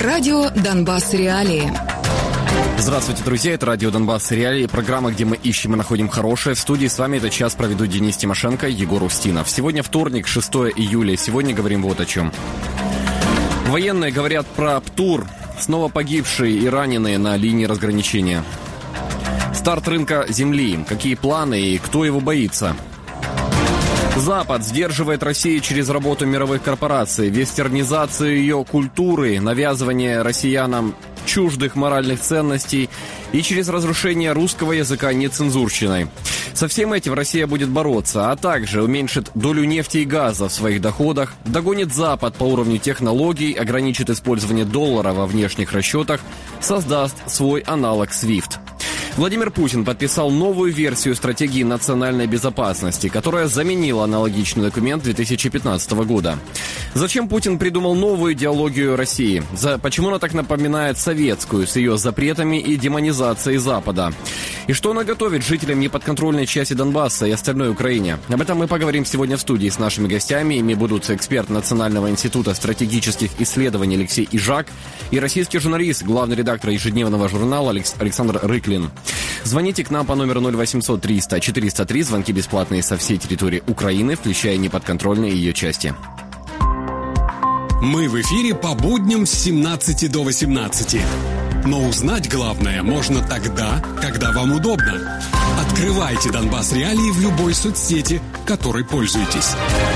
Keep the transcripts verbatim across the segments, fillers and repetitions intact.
Радио «Донбасс. Реалии». Здравствуйте, друзья, это радио «Донбасс. Реалии», программа, где мы ищем и находим хорошее. В студии с вами этот час проведут Денис Тимошенко и Егор Устинов. Сегодня вторник, шестое июля. Сегодня говорим вот о чем. Военные говорят про ПТУР. Снова погибшие и раненые на линии разграничения. Старт рынка земли. Какие планы и кто его боится? Запад сдерживает Россию через работу мировых корпораций, вестернизацию ее культуры, навязывание россиянам чуждых моральных ценностей и через разрушение русского языка нецензурщиной. Со всем этим Россия будет бороться, а также уменьшит долю нефти и газа в своих доходах, догонит Запад по уровню технологий, ограничит использование доллара во внешних расчетах, создаст свой аналог свифт. Владимир Путин подписал новую версию стратегии национальной безопасности, которая заменила аналогичный документ две тысячи пятнадцатого года. Зачем Путин придумал новую идеологию России? За... Почему она так напоминает советскую, с ее запретами и демонизацией Запада? И что она готовит жителям неподконтрольной части Донбасса и остальной Украине? Об этом мы поговорим сегодня в студии с нашими гостями. Ими будут эксперт Национального института стратегических исследований Алексей Ижак и российский журналист, главный редактор ежедневного журнала Алекс... Александр Рыклин. Звоните к нам по номеру ноль восемьсот триста четыреста три. Звонки бесплатные со всей территории Украины, включая неподконтрольные ее части. Мы в эфире по будням с семнадцати до восемнадцати. Но узнать главное можно тогда, когда вам удобно. Открывайте Донбасс Реалии в любой соцсети, которой пользуетесь.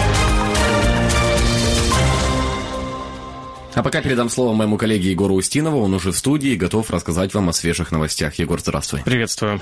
А пока передам слово моему коллеге Егору Устинову. Он уже в студии и готов рассказать вам о свежих новостях. Егор, здравствуй. Приветствую.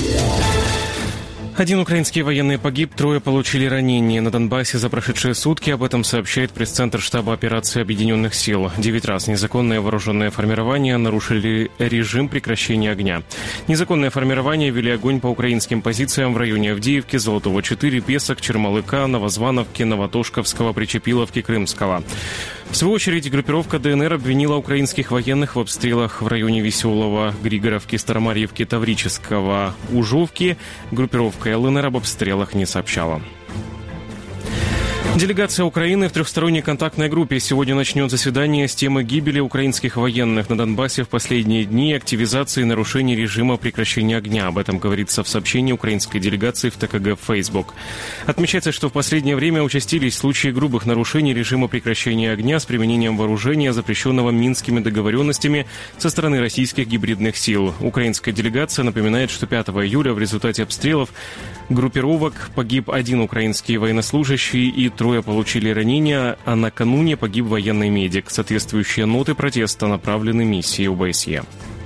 Один украинский военный погиб, трое получили ранения на Донбассе за прошедшие сутки. Об этом сообщает пресс-центр штаба операции Объединенных сил. Девять раз незаконное вооруженное формирование нарушили режим прекращения огня. Незаконное формирование вели огонь по украинским позициям в районе Авдеевки, Золотого четыре, Песок, Чермалыка, Новозвановки, Новотошковского, Причепиловки, Крымского. В свою очередь, группировка ДНР обвинила украинских военных в обстрелах в районе Веселого, Григоровки, Старомарьевки, Таврического, Ужовки. Группировка ЛНР об обстрелах не сообщала. Делегация Украины в трехсторонней контактной группе сегодня начнет заседание с темы гибели украинских военных на Донбассе в последние дни и активизации нарушений режима прекращения огня. Об этом говорится в сообщении украинской делегации в ТКГ в Facebook. Отмечается, что в последнее время участились случаи грубых нарушений режима прекращения огня с применением вооружения, запрещенного Минскими договоренностями со стороны российских гибридных сил. Украинская делегация напоминает, что пятого июля в результате обстрелов группировок погиб один украинский военнослужащий и трое получили ранения, а накануне погиб военный медик. Соответствующие ноты протеста направлены миссии ОБСЕ.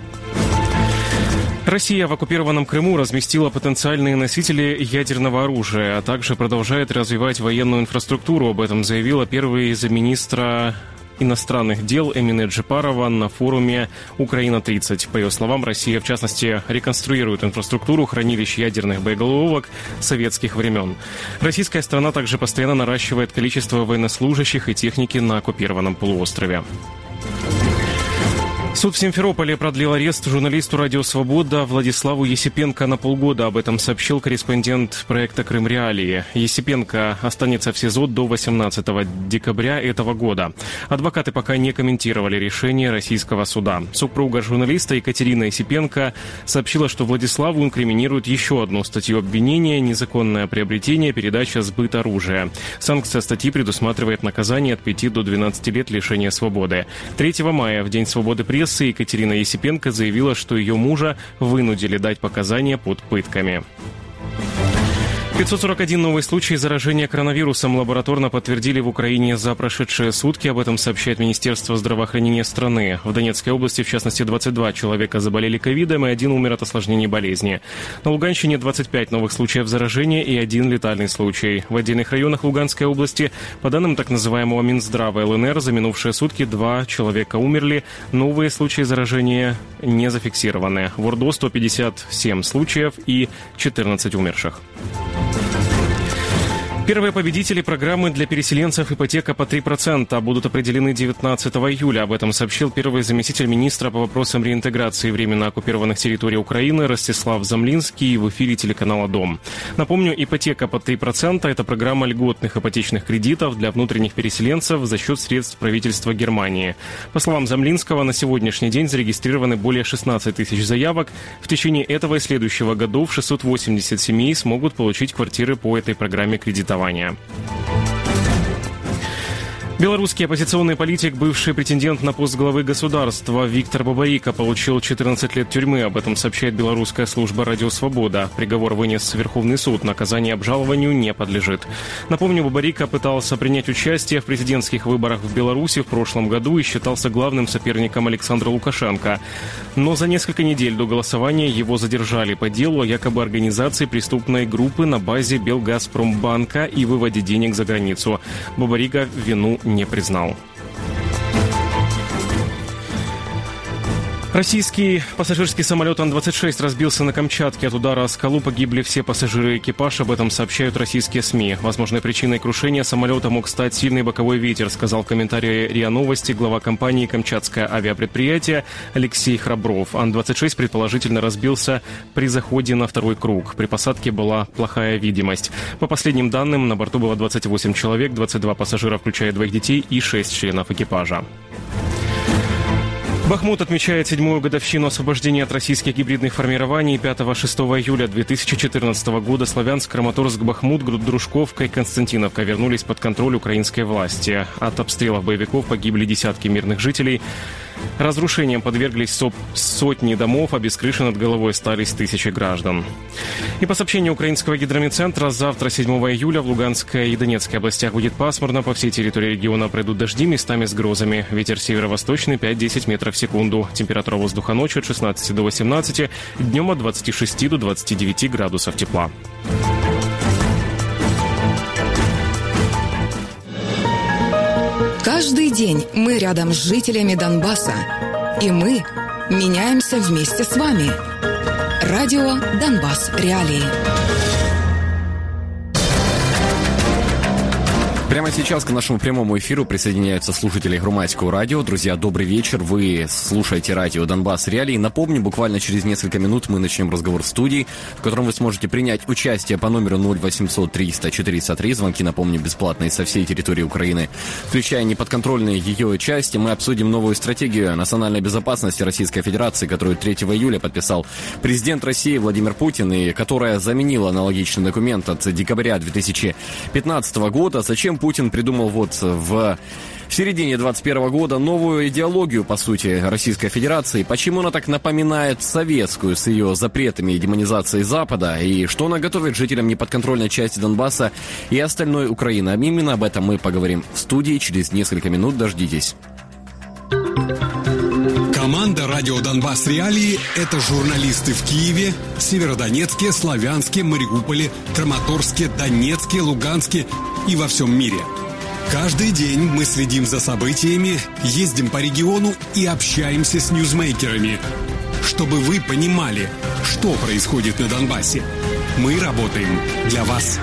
Россия в оккупированном Крыму разместила потенциальные носители ядерного оружия, а также продолжает развивать военную инфраструктуру. Об этом заявила первый замминистра иностранных дел Эмине Джипарова на форуме «Украина-тридцать». По ее словам, Россия, в частности, реконструирует инфраструктуру хранилищ ядерных боеголовок советских времен. Российская страна также постоянно наращивает количество военнослужащих и техники на оккупированном полуострове. Суд в Симферополе продлил арест журналисту «Радио Свобода» Владиславу Есипенко на полгода. Об этом сообщил корреспондент проекта «Крым Реалии». Есипенко останется в СИЗО до восемнадцатого декабря этого года. Адвокаты пока не комментировали решение российского суда. Супруга журналиста Екатерина Есипенко сообщила, что Владиславу инкриминируют еще одну статью обвинения – незаконное приобретение, передача, сбыт оружия. Санкция статьи предусматривает наказание от пяти до двенадцати лет лишения свободы. третьего мая, в День свободы прессы, Екатерина Есипенко заявила, что ее мужа вынудили дать показания под пытками. пятьсот сорок один новый случай заражения коронавирусом лабораторно подтвердили в Украине за прошедшие сутки. Об этом сообщает Министерство здравоохранения страны. В Донецкой области, в частности, двадцать два человека заболели ковидом и один умер от осложнений болезни. На Луганщине двадцать пять новых случаев заражения и один летальный случай. В отдельных районах Луганской области, по данным так называемого Минздрава ЛНР, за минувшие сутки два человека умерли. Новые случаи заражения не зафиксированы. В Ордо сто пятьдесят семь случаев и четырнадцать умерших. Первые победители программы для переселенцев «Ипотека по три процента» будут определены девятнадцатого июля. Об этом сообщил первый заместитель министра по вопросам реинтеграции временно оккупированных территорий Украины Ростислав Замлинский в эфире телеканала «Дом». Напомню, «Ипотека по три процента» – это программа льготных ипотечных кредитов для внутренних переселенцев за счет средств правительства Германии. По словам Замлинского, на сегодняшний день зарегистрированы более шестнадцать тысяч заявок. В течение этого и следующего годов шестьсот восемьдесят семей смогут получить квартиры по этой программе кредитования. Белорусский оппозиционный политик, бывший претендент на пост главы государства Виктор Бабарико получил четырнадцать лет тюрьмы. Об этом сообщает белорусская служба «Радио Свобода». Приговор вынес Верховный суд. Наказание обжалованию не подлежит. Напомню, Бабарико пытался принять участие в президентских выборах в Беларуси в прошлом году и считался главным соперником Александра Лукашенко. Но за несколько недель до голосования его задержали по делу о якобы организации преступной группы на базе Белгазпромбанка и выводе денег за границу. Бабарико вину не признал. Российский пассажирский самолет Ан двадцать шесть разбился на Камчатке. От удара о скалу погибли все пассажиры и экипаж. Об этом сообщают российские СМИ. Возможной причиной крушения самолета мог стать сильный боковой ветер, сказал в комментарии РИА Новости глава компании «Камчатское авиапредприятие» Алексей Храбров. Ан двадцать шесть предположительно разбился при заходе на второй круг. При посадке была плохая видимость. По последним данным, на борту было двадцать восемь человек, двадцать два пассажира, включая двоих детей, и шесть членов экипажа. Бахмут отмечает седьмую годовщину освобождения от российских гибридных формирований. пятого-шестого июля две тысячи четырнадцатого года Славянск, Краматорск, Бахмут, Дружковка и Константиновка вернулись под контроль украинской власти. От обстрелов боевиков погибли десятки мирных жителей. Разрушением подверглись сотни домов, а без крыши над головой остались тысячи граждан. И по сообщению украинского гидрометцентра, завтра, седьмого июля, в Луганской и Донецкой областях будет пасмурно. По всей территории региона пройдут дожди, местами с грозами. Ветер северо-восточный пять-десять метров в секунду. Температура воздуха ночью от шестнадцати до восемнадцати, днем от двадцати шести до двадцати девяти градусов тепла. Каждый день мы рядом с жителями Донбасса. И мы меняемся вместе с вами. Радио «Донбасс. Реалии». Прямо сейчас к нашему прямому эфиру присоединяются слушатели Громадского радио. Друзья, добрый вечер. Вы слушаете радио «Донбасс. Реалии». Напомню, буквально через несколько минут мы начнем разговор в студии, в котором вы сможете принять участие по номеру ноль восемьсот триста четыреста три. Звонки, напомню, бесплатные со всей территории Украины, включая неподконтрольные ее части. Мы обсудим новую стратегию национальной безопасности Российской Федерации, которую третьего июля подписал президент России Владимир Путин, и которая заменила аналогичный документ от декабря две тысячи пятнадцатого года. Зачем Путин придумал вот в середине двадцать первого года новую идеологию, по сути, Российской Федерации? Почему она так напоминает советскую с ее запретами и демонизацией Запада? И что она готовит жителям неподконтрольной части Донбасса и остальной Украины? Именно об этом мы поговорим в студии через несколько минут. Дождитесь. Команда «Радио Донбасс. Реалии» — это журналисты в Киеве, Северодонецке, Славянске, Мариуполе, Краматорске, Донецке, Луганске и во всем мире. Каждый день мы следим за событиями, ездим по региону и общаемся с ньюзмейкерами, чтобы вы понимали, что происходит на Донбассе. Мы работаем для вас.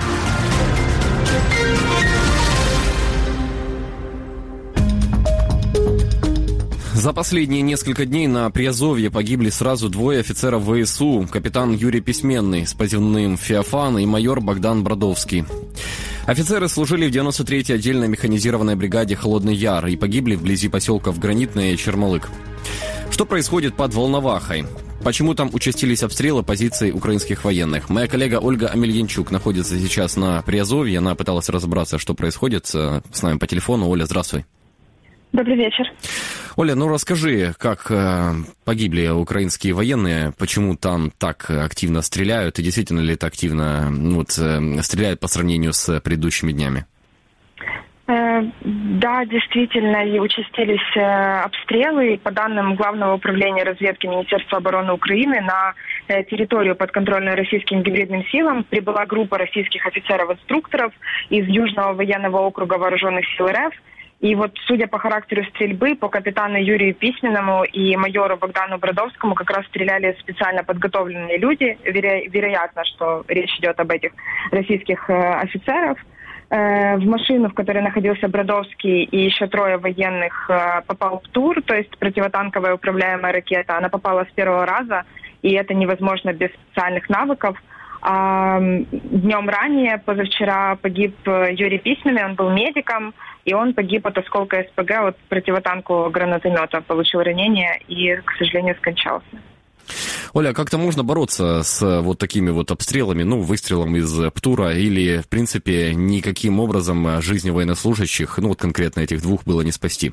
За последние несколько дней на Приазовье погибли сразу двое офицеров ВСУ: капитан Юрий Письменный с позывным «Феофан» и майор Богдан Бродовский. Офицеры служили в девяносто третьей отдельной механизированной бригаде «Холодный Яр» и погибли вблизи поселков Гранитное и Чермалык. Что происходит под Волновахой? Почему там участились обстрелы позиций украинских военных? Моя коллега Ольга Амельянчук находится сейчас на Приазовье. Она пыталась разобраться, что происходит. С нами по телефону. Оля, здравствуй. Добрый вечер. Оля, ну расскажи, как э, погибли украинские военные, почему там так активно стреляют, и действительно ли это активно ну, вот, э, стреляют по сравнению с предыдущими днями? Э, да, действительно, и участились э, обстрелы. По данным Главного управления разведки Министерства обороны Украины, на э, территорию, подконтрольную российским гибридным силам, прибыла группа российских офицеров-инструкторов из Южного военного округа Вооруженных сил РФ. И вот, судя по характеру стрельбы, по капитану Юрию Письменному и майору Богдану Бродовскому как раз стреляли специально подготовленные люди. Веро- вероятно, что речь идет об этих российских э, офицерах. в машину, в которой находился Бродовский и еще трое военных, попал ПТУР, то есть противотанковая управляемая ракета. Она попала с первого раза, и это невозможно без специальных навыков. А днем ранее, позавчера, погиб Юрий Письменный, он был медиком, и он погиб от осколка СПГ, от противотанкового гранатомета, получил ранение и, к сожалению, скончался. Оля, как-то можно бороться с вот такими вот обстрелами, ну, выстрелом из ПТУРа, или, в принципе, никаким образом жизни военнослужащих, ну, вот конкретно этих двух, было не спасти?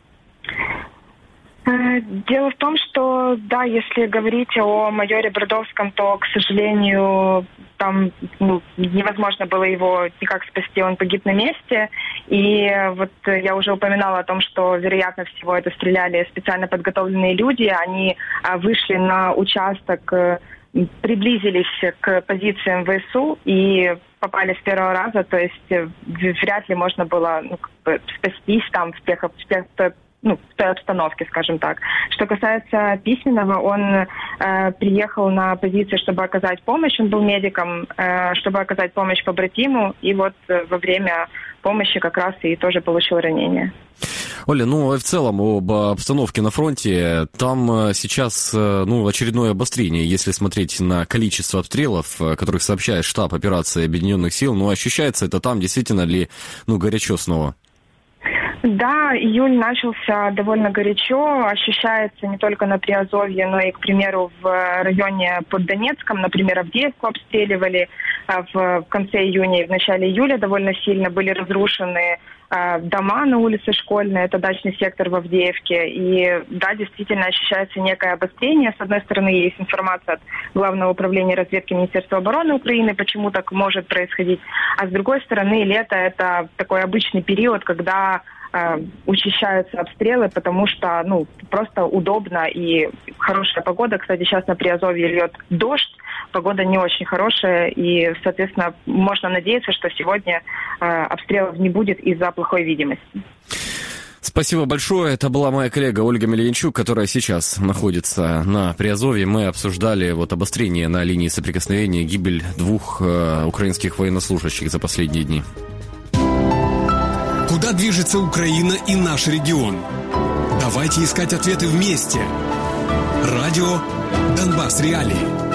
Дело в том, что, да, если говорить о майоре Бродовском, то, к сожалению, там ну, невозможно было его никак спасти, он погиб на месте. И вот я уже упоминала о том, что, вероятно всего, это стреляли специально подготовленные люди. Они вышли на участок, приблизились к позициям ВСУ и попали с первого раза. То есть вряд ли можно было ну, как бы спастись там в тех, в тех ну, в той обстановке, скажем так. Что касается Письменного, он э, приехал на позицию, чтобы оказать помощь. Он был медиком, э, чтобы оказать помощь побратиму. И вот э, во время помощи как раз и тоже получил ранение. Оля, ну, в целом об обстановке на фронте, там сейчас, ну, очередное обострение, если смотреть на количество обстрелов, о которых сообщает штаб операции Объединенных сил, ну, ощущается это там действительно ли, ну, горячо снова? Да, июль начался довольно горячо, ощущается не только на Приазовье, но и, к примеру, в районе под Донецком, например, Авдеевку обстреливали в конце июня и в начале июля довольно сильно, были разрушены дома на улице Школьной, это дачный сектор в Авдеевке, и да, действительно ощущается некое обострение. С одной стороны, есть информация от Главного управления разведки Министерства обороны Украины, почему так может происходить, а с другой стороны, лето – это такой обычный период, когда учащаются обстрелы, потому что, ну, просто удобно и хорошая погода. Кстати, сейчас на Приазовье льет дождь, погода не очень хорошая, и, соответственно, можно надеяться, что сегодня э, обстрелов не будет из-за плохой видимости. Спасибо большое. Это была моя коллега Ольга Мельянчук, которая сейчас находится на Приазовье. Мы обсуждали вот обострение на линии соприкосновения, гибель двух э, украинских военнослужащих за последние дни. Куда движется Украина и наш регион? Давайте искать ответы вместе. Радио «Донбасс Реалии».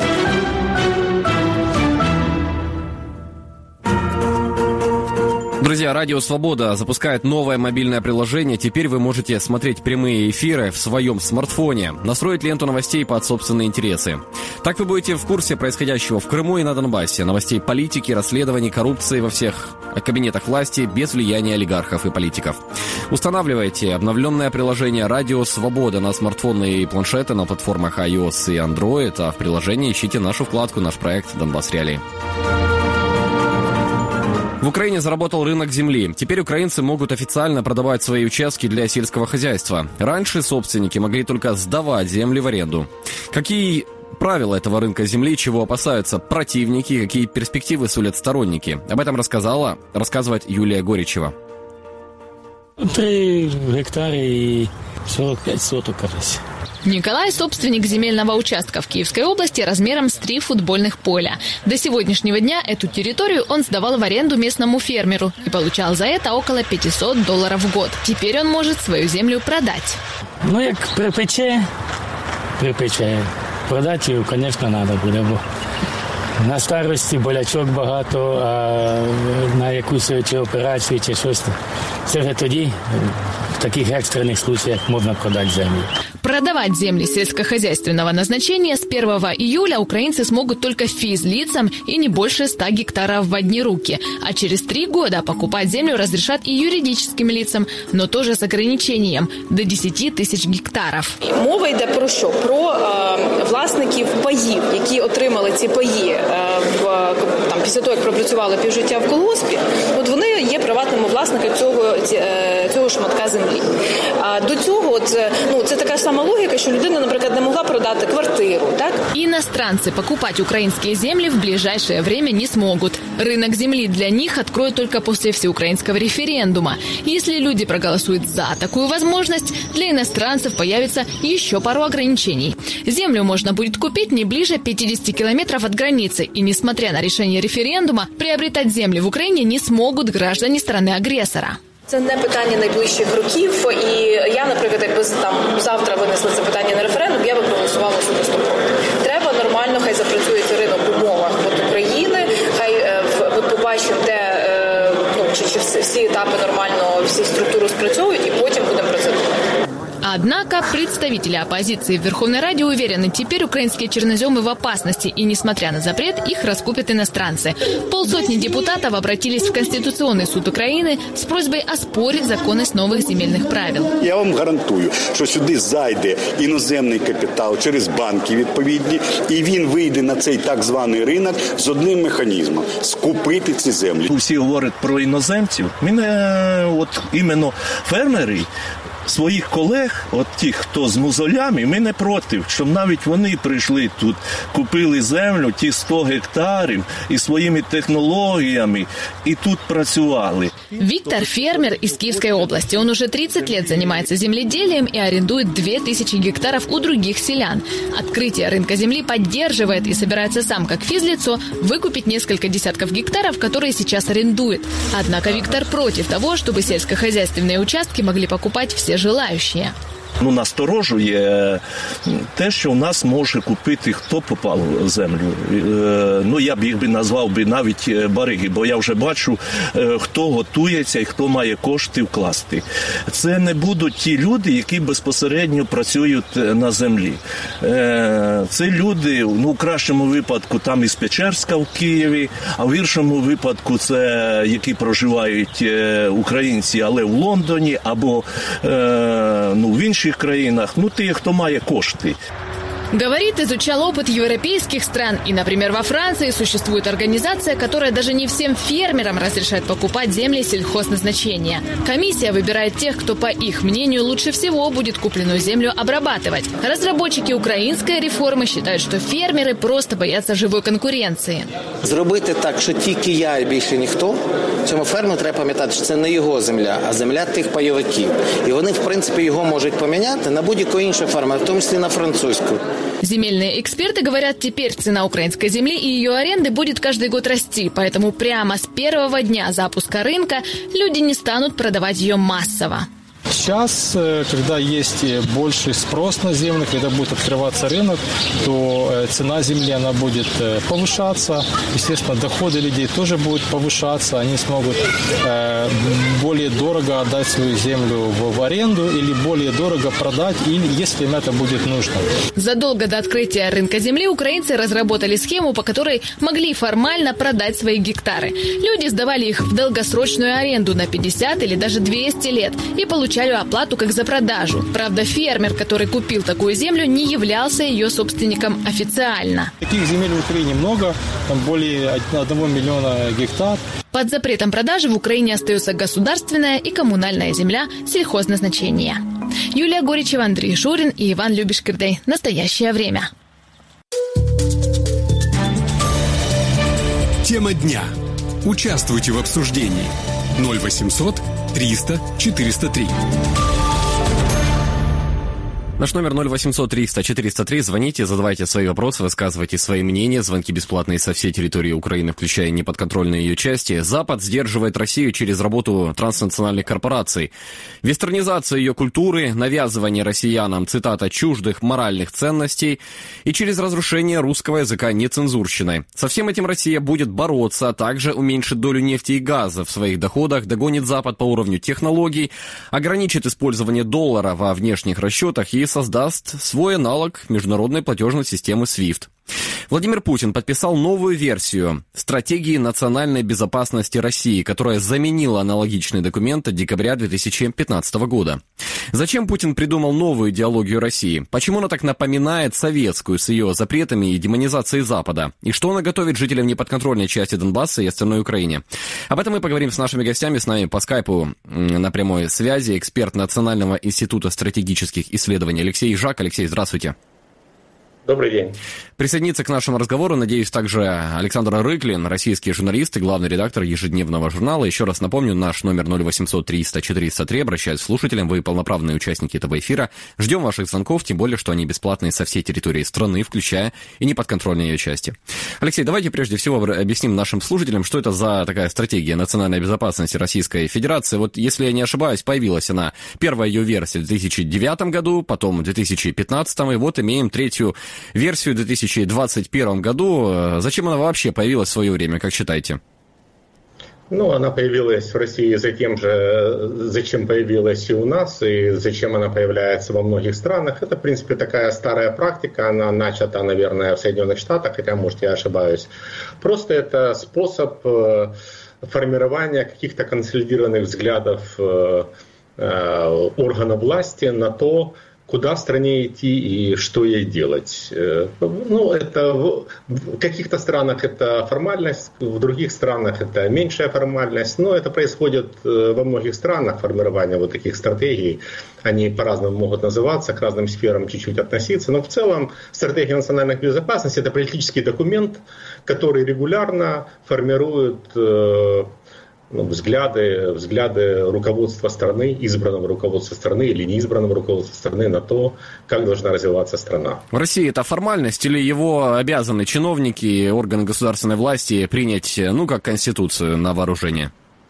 Друзья, Радио Свобода запускает новое мобильное приложение. Теперь вы можете смотреть прямые эфиры в своем смартфоне, настроить ленту новостей под собственные интересы. Так вы будете в курсе происходящего в Крыму и на Донбассе, новостей политики, расследований, коррупции во всех кабинетах власти без влияния олигархов и политиков. Устанавливайте обновленное приложение Радио Свобода на смартфоны и планшеты на платформах iOS и Android, а в приложении ищите нашу вкладку «Наш проект Донбасс Реалии». В Украине заработал рынок земли. Теперь украинцы могут официально продавать свои участки для сельского хозяйства. Раньше собственники могли только сдавать земли в аренду. Какие правила этого рынка земли, чего опасаются противники, какие перспективы сулят сторонники? Об этом рассказала, рассказывает Юлия Горичева. Три гектара и сорок пять соток, кажется. Николай – собственник земельного участка в Киевской области размером с три футбольных поля. До сегодняшнего дня эту территорию он сдавал в аренду местному фермеру и получал за это около пятьсот долларов в год. Теперь он может свою землю продать. Ну, як припече, припече. Продати її, звісно, треба буде, бо на старості болячок багато, а на якусь чи операцію, чи щось. Це вже тоді, в таких екстрених случаях, можна продати землю. Продавать земли сельскохозяйственного назначения с первого июля украинцы смогут только физлицам и не больше ста гектаров в одни руки. А через три года покупать землю разрешат и юридическим лицам, но тоже с ограничением – до десяти тисяч гектарів. Мова йде про що? Про е, власників паїв, які отримали ці паї е, в, там, після того, як пропрацювали півжиття в колгоспі. От вони є приватними власниками власника цього, цього шматка землі. А до цього, от, ну, це така сама логіка, що людина, наприклад, не могла продати квартиру, так? Иностранцы покупать украинские земли в ближайшее время не смогут. Рынок земли для них откроют только после всеукраинского референдума. Если люди проголосуют за такую возможность, для иностранцев появится еще пару ограничений. Землю можно будет купить не ближе пятидесяти километров от границы. И, несмотря на решение референдума, приобретать земли в Украине не смогут граждане страны-агрессора. Це не питання найближчих років, і я, наприклад, якби там завтра винесли це питання на референдум, я би проголосувала особисто проти. Треба нормально, хай запрацює цей ринок в умовах от України, хай е, ми побачимо, де е, ну, чи, чи всі, всі етапи нормально, всі структури спрацьовують, і потім будемо про це думати. Однако представители оппозиции в Верховной Раде уверены, теперь украинские черноземы в опасности, и, несмотря на запрет, их раскупят иностранцы. Полсотни депутатов обратились в Конституционный суд Украины с просьбой оспорить законность новых земельных правил. Я вам гарантую, що сюди зайде іноземний капітал через банки відповідні, і він вийде на цей так званий ринок з одним механізмом – скупити ці землі. Всі говорять про іноземців. Мене от іменно фермери, своїх колег, от тих, хто з мозолями, ми не проти, щоб навіть вони прийшли тут, купили землю, ті сто гектарів, і своїми технологіями, і тут працювали. Виктор – фермер из Киевской области. Он уже тридцать лет занимается земледелием и арендует две тысячи гектаров у других селян. Открытие рынка земли поддерживает и собирается сам, как физлицо, выкупить несколько десятков гектаров, которые сейчас арендует. Однако Виктор против того, чтобы сельскохозяйственные участки могли покупать все желающие. Ну, насторожує те, що в нас може купити хто попав в землю. Ну, я б їх би назвав би навіть бариги, бо я вже бачу, хто готується і хто має кошти вкласти. Це не будуть ті люди, які безпосередньо працюють на землі. Це люди, ну, в кращому випадку, там із Печерська в Києві, а в гіршому випадку це, які проживають українці, але в Лондоні, або, ну, в інших країнах, ну, ті, хто має кошти. Говорит, изучал опыт европейских стран. И, например, во Франции существует организация, которая даже не всем фермерам разрешает покупать земли сельхозназначения. Комиссия выбирает тех, кто, по их мнению, лучше всего будет купленную землю обрабатывать. Разработчики украинской реформы считают, что фермеры просто боятся живой конкуренции. Зробити так, що тільки я і більше ніхто, цьому фермеру треба пам'ятати, що це не його земля, а земля тих пайовиків. І вони, в принципі, його можуть поміняти на будь-яку іншу ферму, в тому числі на французьку. Земельные эксперты говорят, теперь цена украинской земли и ее аренды будет каждый год расти, поэтому прямо с первого дня запуска рынка люди не станут продавать ее массово. Сейчас, когда есть больший спрос на землю, когда будет открываться рынок, то цена земли она будет повышаться. Естественно, доходы людей тоже будут повышаться. Они смогут более дорого отдать свою землю в аренду или более дорого продать, или если им это будет нужно. Задолго до открытия рынка земли украинцы разработали схему, по которой могли формально продать свои гектары. Люди сдавали их в долгосрочную аренду на пятьдесят или даже двести лет и получали оплату как за продажу. Правда, фермер, который купил такую землю, не являлся ее собственником официально. Таких земель в Украине много, там более одного миллиона гектар. Под запретом продажи в Украине остается государственная и коммунальная земля сельхозназначения. Юлия Горичева, Андрей Шурин и Иван Любиш-Кирдей. Настоящее время. Тема дня. Участвуйте в обсуждении. ноль восемьсот триста четыреста три. Наш номер ноль восемьсот триста четыреста три. Звоните, задавайте свои вопросы, высказывайте свои мнения. Звонки бесплатные со всей территории Украины, включая неподконтрольные ее части. Запад сдерживает Россию через работу транснациональных корпораций. Вестернизация ее культуры, навязывание россиянам, цитата, чуждых моральных ценностей и через разрушение русского языка нецензурщиной. Со всем этим Россия будет бороться, а также уменьшит долю нефти и газа в своих доходах, догонит Запад по уровню технологий, ограничит использование доллара во внешних расчетах и создаст свой аналог международной платежной системы свифт. Владимир Путин подписал новую версию стратегии национальной безопасности России, которая заменила аналогичный документ от декабря две тысячи пятнадцатого года. Зачем Путин придумал новую идеологию России? Почему она так напоминает советскую с ее запретами и демонизацией Запада? И что она готовит жителям неподконтрольной части Донбасса и остальной Украине? Об этом мы поговорим с нашими гостями. С нами по скайпу на прямой связи эксперт Национального института стратегических исследований Алексей Жак. Алексей, здравствуйте. Добрый день. Присоединиться к нашему разговору, надеюсь, также Александр Рыклин, российский журналист и главный редактор ежедневного журнала. Еще раз напомню, наш номер ноль восемьсот триста четыреста три. Обращаюсь к слушателям, вы полноправные участники этого эфира. Ждем ваших звонков, тем более, что они бесплатные со всей территории страны, включая и неподконтрольные ее части. Алексей, давайте прежде всего объясним нашим слушателям, что это за такая стратегия национальной безопасности Российской Федерации. Вот, если я не ошибаюсь, появилась она, первая ее версия в две тысячи девятом году, потом в две тысячи пятнадцатом, и вот имеем третью версию в две тысячи двадцать первом году. Зачем она вообще появилась в свое время, как считаете? Ну, она появилась в России за тем же, зачем появилась и у нас, и зачем она появляется во многих странах. Это, в принципе, такая старая практика, она начата, наверное, в Соединенных Штатах, хотя, может, я ошибаюсь. Просто это способ формирования каких-то консолидированных взглядов органов власти на то, куда в стране идти и что ей делать. Ну, это в каких-то странах это формальность, в других странах это меньшая формальность, но это происходит во многих странах, формирование вот таких стратегий. Они по-разному могут называться, к разным сферам чуть-чуть относиться, но в целом стратегия национальной безопасности – это политический документ, который регулярно формирует Ну, взгляды, взгляды руководства страны, избранного руководства страны или неизбранного руководства страны на то, как должна развиваться страна. В России это формальность или его обязаны чиновники и органы государственной власти принять, ну, как конституцию на вооружение?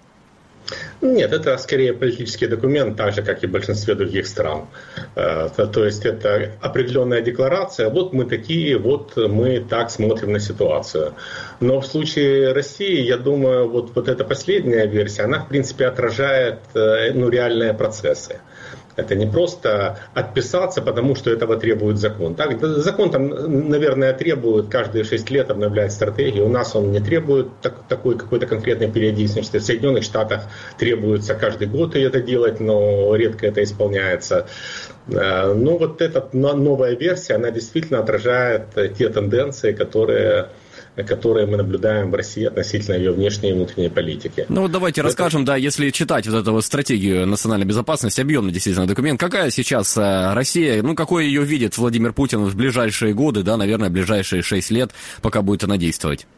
Нет, это скорее политический документ, так же, как и в большинстве других стран. То есть это определенная декларация, вот мы такие, вот мы так смотрим на ситуацию. Но в случае России, я думаю, вот, вот эта последняя версия, она в принципе отражает ну, реальные процессы. Это не просто отписаться, потому что этого требует закон. Так, закон там, наверное, требует каждые шесть лет обновлять стратегию. У нас он не требует так, такой какой-то конкретной периодичности. В Соединенных Штатах требуется каждый год это делать, но редко это исполняется. Но вот эта новая версия, она действительно отражает те тенденции, которые... которые мы наблюдаем в России относительно ее внешней и внутренней политики. Ну вот давайте это... расскажем, да, если читать вот эту вот стратегию национальной безопасности, объемный действительно документ, какая сейчас Россия, ну какой ее видит Владимир Путин в ближайшие годы, да, наверное, ближайшие шесть лет, пока будет она действовать?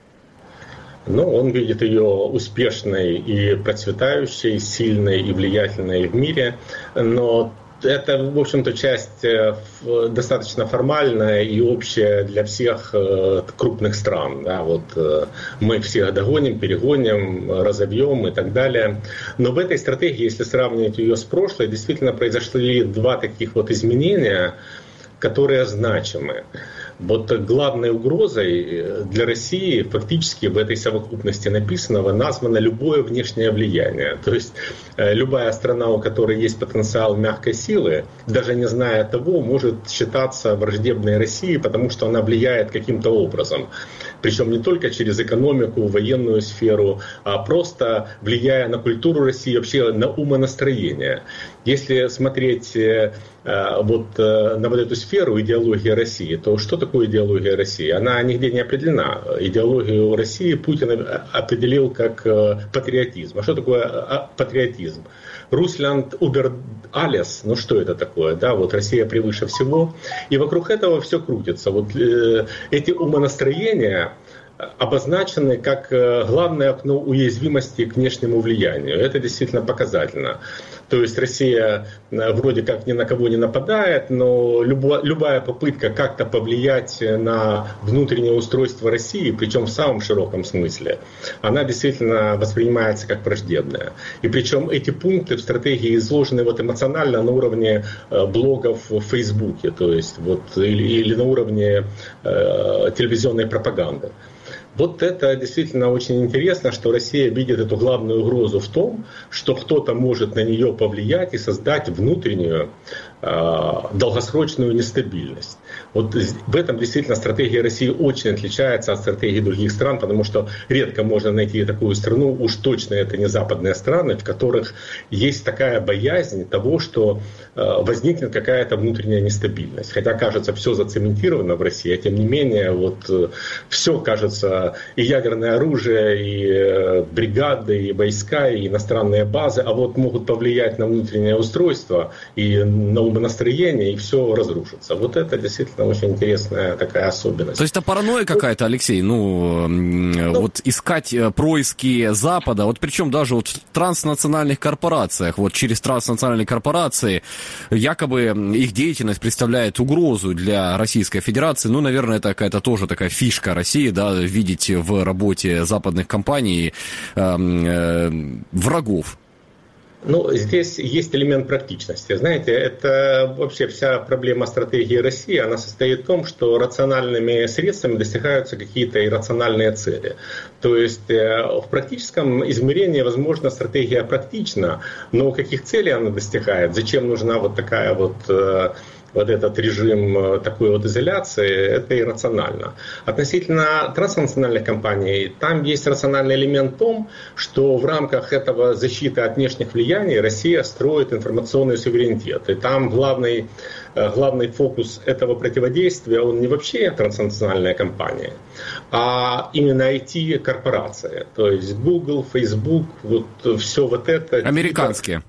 Ну, он видит ее успешной и процветающей, сильной и влиятельной в мире, но это, в общем-то, часть достаточно формальная и общая для всех крупных стран. Да, вот мы всех догоним, перегоним, разобьем и так далее. Но в этой стратегии, если сравнивать ее с прошлой, действительно произошли два таких вот изменения, которые значимы. Вот главной угрозой для России фактически в этой совокупности написанного названо любое внешнее влияние. То есть любая страна, у которой есть потенциал мягкой силы, даже не зная того, может считаться враждебной России, потому что она влияет каким-то образом. Причем не только через экономику, военную сферу, а просто влияя на культуру России, вообще на умонастроение. Если смотреть вот на вот эту сферу идеологии России, то что такое идеология России? Она нигде не определена. Идеологию России Путин определил как патриотизм. А что такое патриотизм? Русланд убер алес, ну что это такое? Да, вот Россия превыше всего. И вокруг этого все крутится. Вот э, эти умонастроения обозначены как главное окно уязвимости к внешнему влиянию. Это действительно показательно. То есть Россия вроде как ни на кого не нападает, но любо, любая попытка как-то повлиять на внутреннее устройство России, причем в самом широком смысле, она действительно воспринимается как враждебная. И причем эти пункты в стратегии изложены вот эмоционально на уровне блогов в Фейсбуке, то есть вот, или, или на уровне э, телевизионной пропаганды. Вот это действительно очень интересно, что Россия видит эту главную угрозу в том, что кто-то может на нее повлиять и создать внутреннюю долгосрочную нестабильность. Вот в этом действительно стратегия России очень отличается от стратегии других стран, потому что редко можно найти такую страну, уж точно это не западные страны, в которых есть такая боязнь того, что возникнет какая-то внутренняя нестабильность. Хотя, кажется, все зацементировано в России, а тем не менее, вот все, кажется, и ядерное оружие, и бригады, и войска, и иностранные базы, а вот могут повлиять на внутреннее устройство и на умонастроение, и все разрушится. Вот это действительно очень интересная такая особенность. То есть это паранойя какая-то, Алексей, ну, ну вот искать происки Запада, вот причем даже вот в транснациональных корпорациях, вот через транснациональные корпорации, якобы их деятельность представляет угрозу для Российской Федерации, ну, наверное, это какая-то тоже такая фишка России, да, видеть в работе западных компаний э, э, врагов. Ну, здесь есть элемент практичности. Знаете, это вообще вся проблема стратегии России, она состоит в том, что рациональными средствами достигаются какие-то иррациональные цели. То есть в практическом измерении, возможно, стратегия практична, но каких целей она достигает, зачем нужна вот такая вот... вот этот режим такой вот изоляции, это иррационально. Относительно транснациональных компаний, там есть рациональный элемент в том, что в рамках этого защиты от внешних влияний Россия строит информационный суверенитет. И там главный, главный фокус этого противодействия, он не вообще транснациональная компания, а именно ай ти-корпорация. То есть Google, Facebook, вот все вот это. Американские.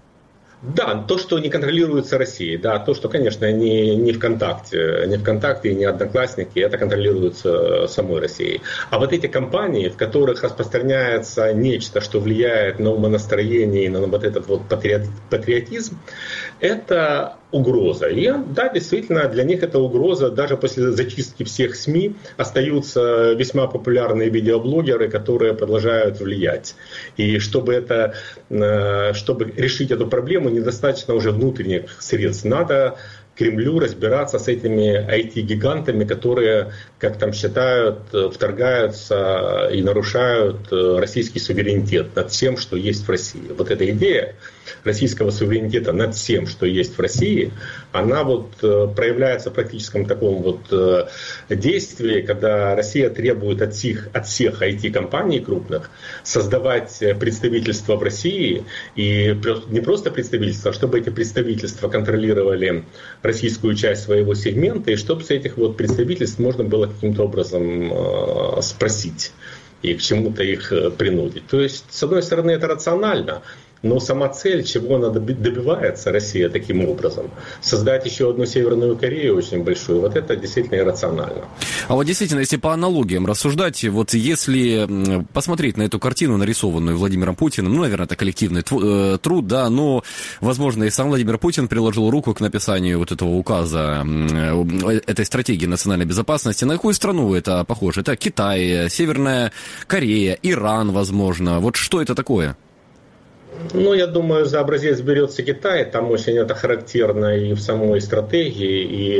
Да, то, что не контролируется Россией, да, то, что, конечно, не, не ВКонтакте, не ВКонтакте и не Одноклассники, это контролируется самой Россией. А вот эти компании, в которых распространяется нечто, что влияет на умонастроение и на вот этот вот патриотизм, это угроза. И да, действительно, для них это угроза. Даже после зачистки всех СМИ остаются весьма популярные видеоблогеры, которые продолжают влиять. И чтобы, это, чтобы решить эту проблему, недостаточно уже внутренних средств. Надо Кремлю разбираться с этими ай ти-гигантами, которые, как там считают, вторгаются и нарушают российский суверенитет над всем, что есть в России. Вот эта идея российского суверенитета над всем, что есть в России, она вот проявляется в практическом таком вот действии, когда Россия требует от всех, от всех ай ти-компаний крупных создавать представительства в России, и не просто представительства, а чтобы эти представительства контролировали российскую часть своего сегмента, и чтобы с этих вот представительств можно было каким-то образом э, спросить и к чему-то их принудить. То есть, с одной стороны, это рационально, но сама цель, чего она добивается, Россия, таким образом, создать еще одну Северную Корею очень большую, вот это действительно иррационально. А вот действительно, если по аналогиям рассуждать, вот если посмотреть на эту картину, нарисованную Владимиром Путиным, ну, наверное, это коллективный труд, да, но, возможно, и сам Владимир Путин приложил руку к написанию вот этого указа, этой стратегии национальной безопасности. На какую страну это похоже? Это Китай, Северная Корея, Иран, возможно. Вот что это такое? Ну, я думаю, за образец берется Китай, там очень это характерно и в самой стратегии, и,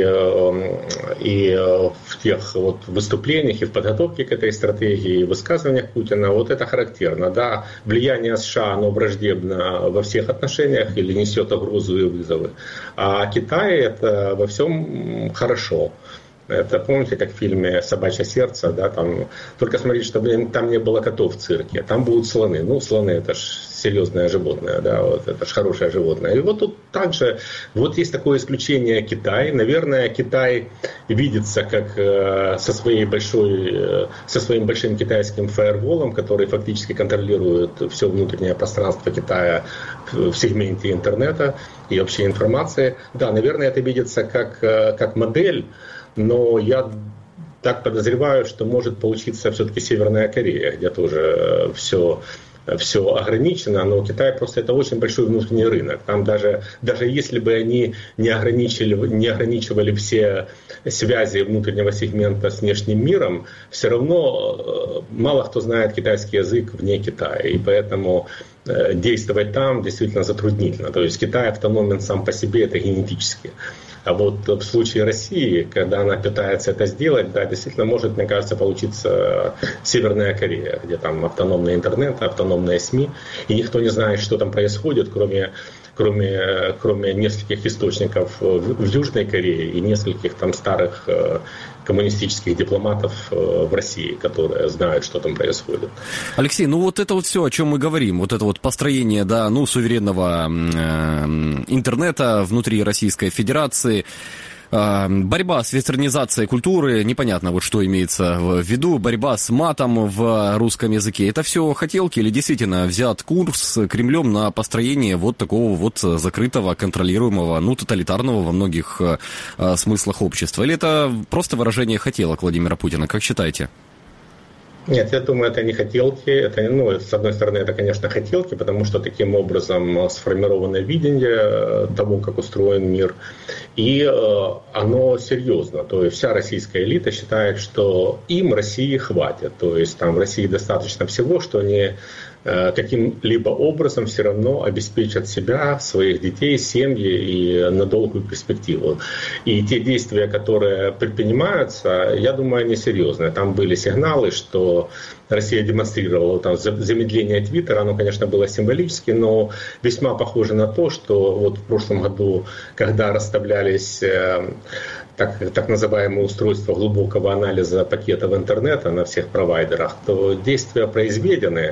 и в тех вот выступлениях, и в подготовке к этой стратегии, и в высказываниях Путина, вот это характерно, да, влияние США, оно враждебно во всех отношениях или несет угрозу и вызовы, а Китай это во всем хорошо. Это, помните, как в фильме «Собачье сердце», да, там, только смотрите, чтобы там не было котов в цирке, там будут слоны. Ну, слоны это ж серьезное животное, да, вот это ж хорошее животное. И вот тут также, вот есть такое исключение Китай. Наверное, Китай видится как э, со, своей большой, э, со своим большим китайским фаерволом, который фактически контролирует все внутреннее пространство Китая в сегменте интернета и общей информации. Да, наверное, это видится как, э, как модель. Но я так подозреваю, что может получиться все-таки Северная Корея, где тоже все, все ограничено, но Китай просто это очень большой внутренний рынок. Там даже, даже если бы они не ограничивали, не ограничивали все связи внутреннего сегмента с внешним миром, все равно мало кто знает китайский язык вне Китая. И поэтому действовать там действительно затруднительно. То есть Китай автономен сам по себе, это генетически. А вот в случае России, когда она пытается это сделать, да, действительно может, мне кажется, получиться Северная Корея, где там автономный интернет, автономные СМИ, и никто не знает, что там происходит, кроме кроме, кроме нескольких источников в, в Южной Корее и нескольких там старых коммунистических дипломатов в России, которые знают, что там происходит. Алексей, ну вот это вот все, о чем мы говорим, вот это вот построение, да, ну, суверенного э, интернета внутри Российской Федерации, э, борьба с вестернизацией культуры, непонятно вот что имеется в виду, борьба с матом в русском языке, это все хотелки или действительно взят курс Кремлем на построение вот такого вот закрытого, контролируемого, ну, тоталитарного во многих э, смыслах общества? Или это просто выражение хотелок Владимира Путина, как считаете? Нет, я думаю, это не хотелки. Это, ну, с одной стороны, это, конечно, хотелки, потому что таким образом сформировано видение того, как устроен мир. И э, оно серьезно. То есть вся российская элита считает, что им России хватит. То есть там в России достаточно всего, что они э, каким-либо образом все равно обеспечат себя, своих детей, семьи и на долгую перспективу. И те действия, которые предпринимаются, я думаю, они серьезные. Там были сигналы, что Россия демонстрировала там замедление Твиттера, оно, конечно, было символически, но весьма похоже на то, что вот в прошлом году, когда расставлялись э, так, так называемые устройства глубокого анализа пакетов интернета на всех провайдерах, то действия произведены,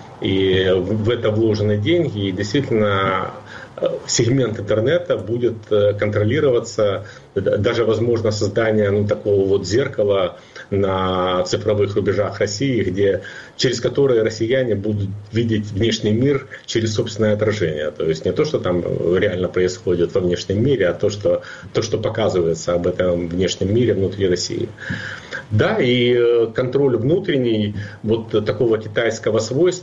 и в это вложены деньги, и действительно сегмент интернета будет контролироваться, даже возможно создание ну, такого вот зеркала на цифровых рубежах России, где, через которые россияне будут видеть внешний мир через собственное отражение. То есть не то, что там реально происходит во внешнем мире, а то, что, то, что показывается об этом внешнем мире внутри России. Да, и контроль внутренний вот такого китайского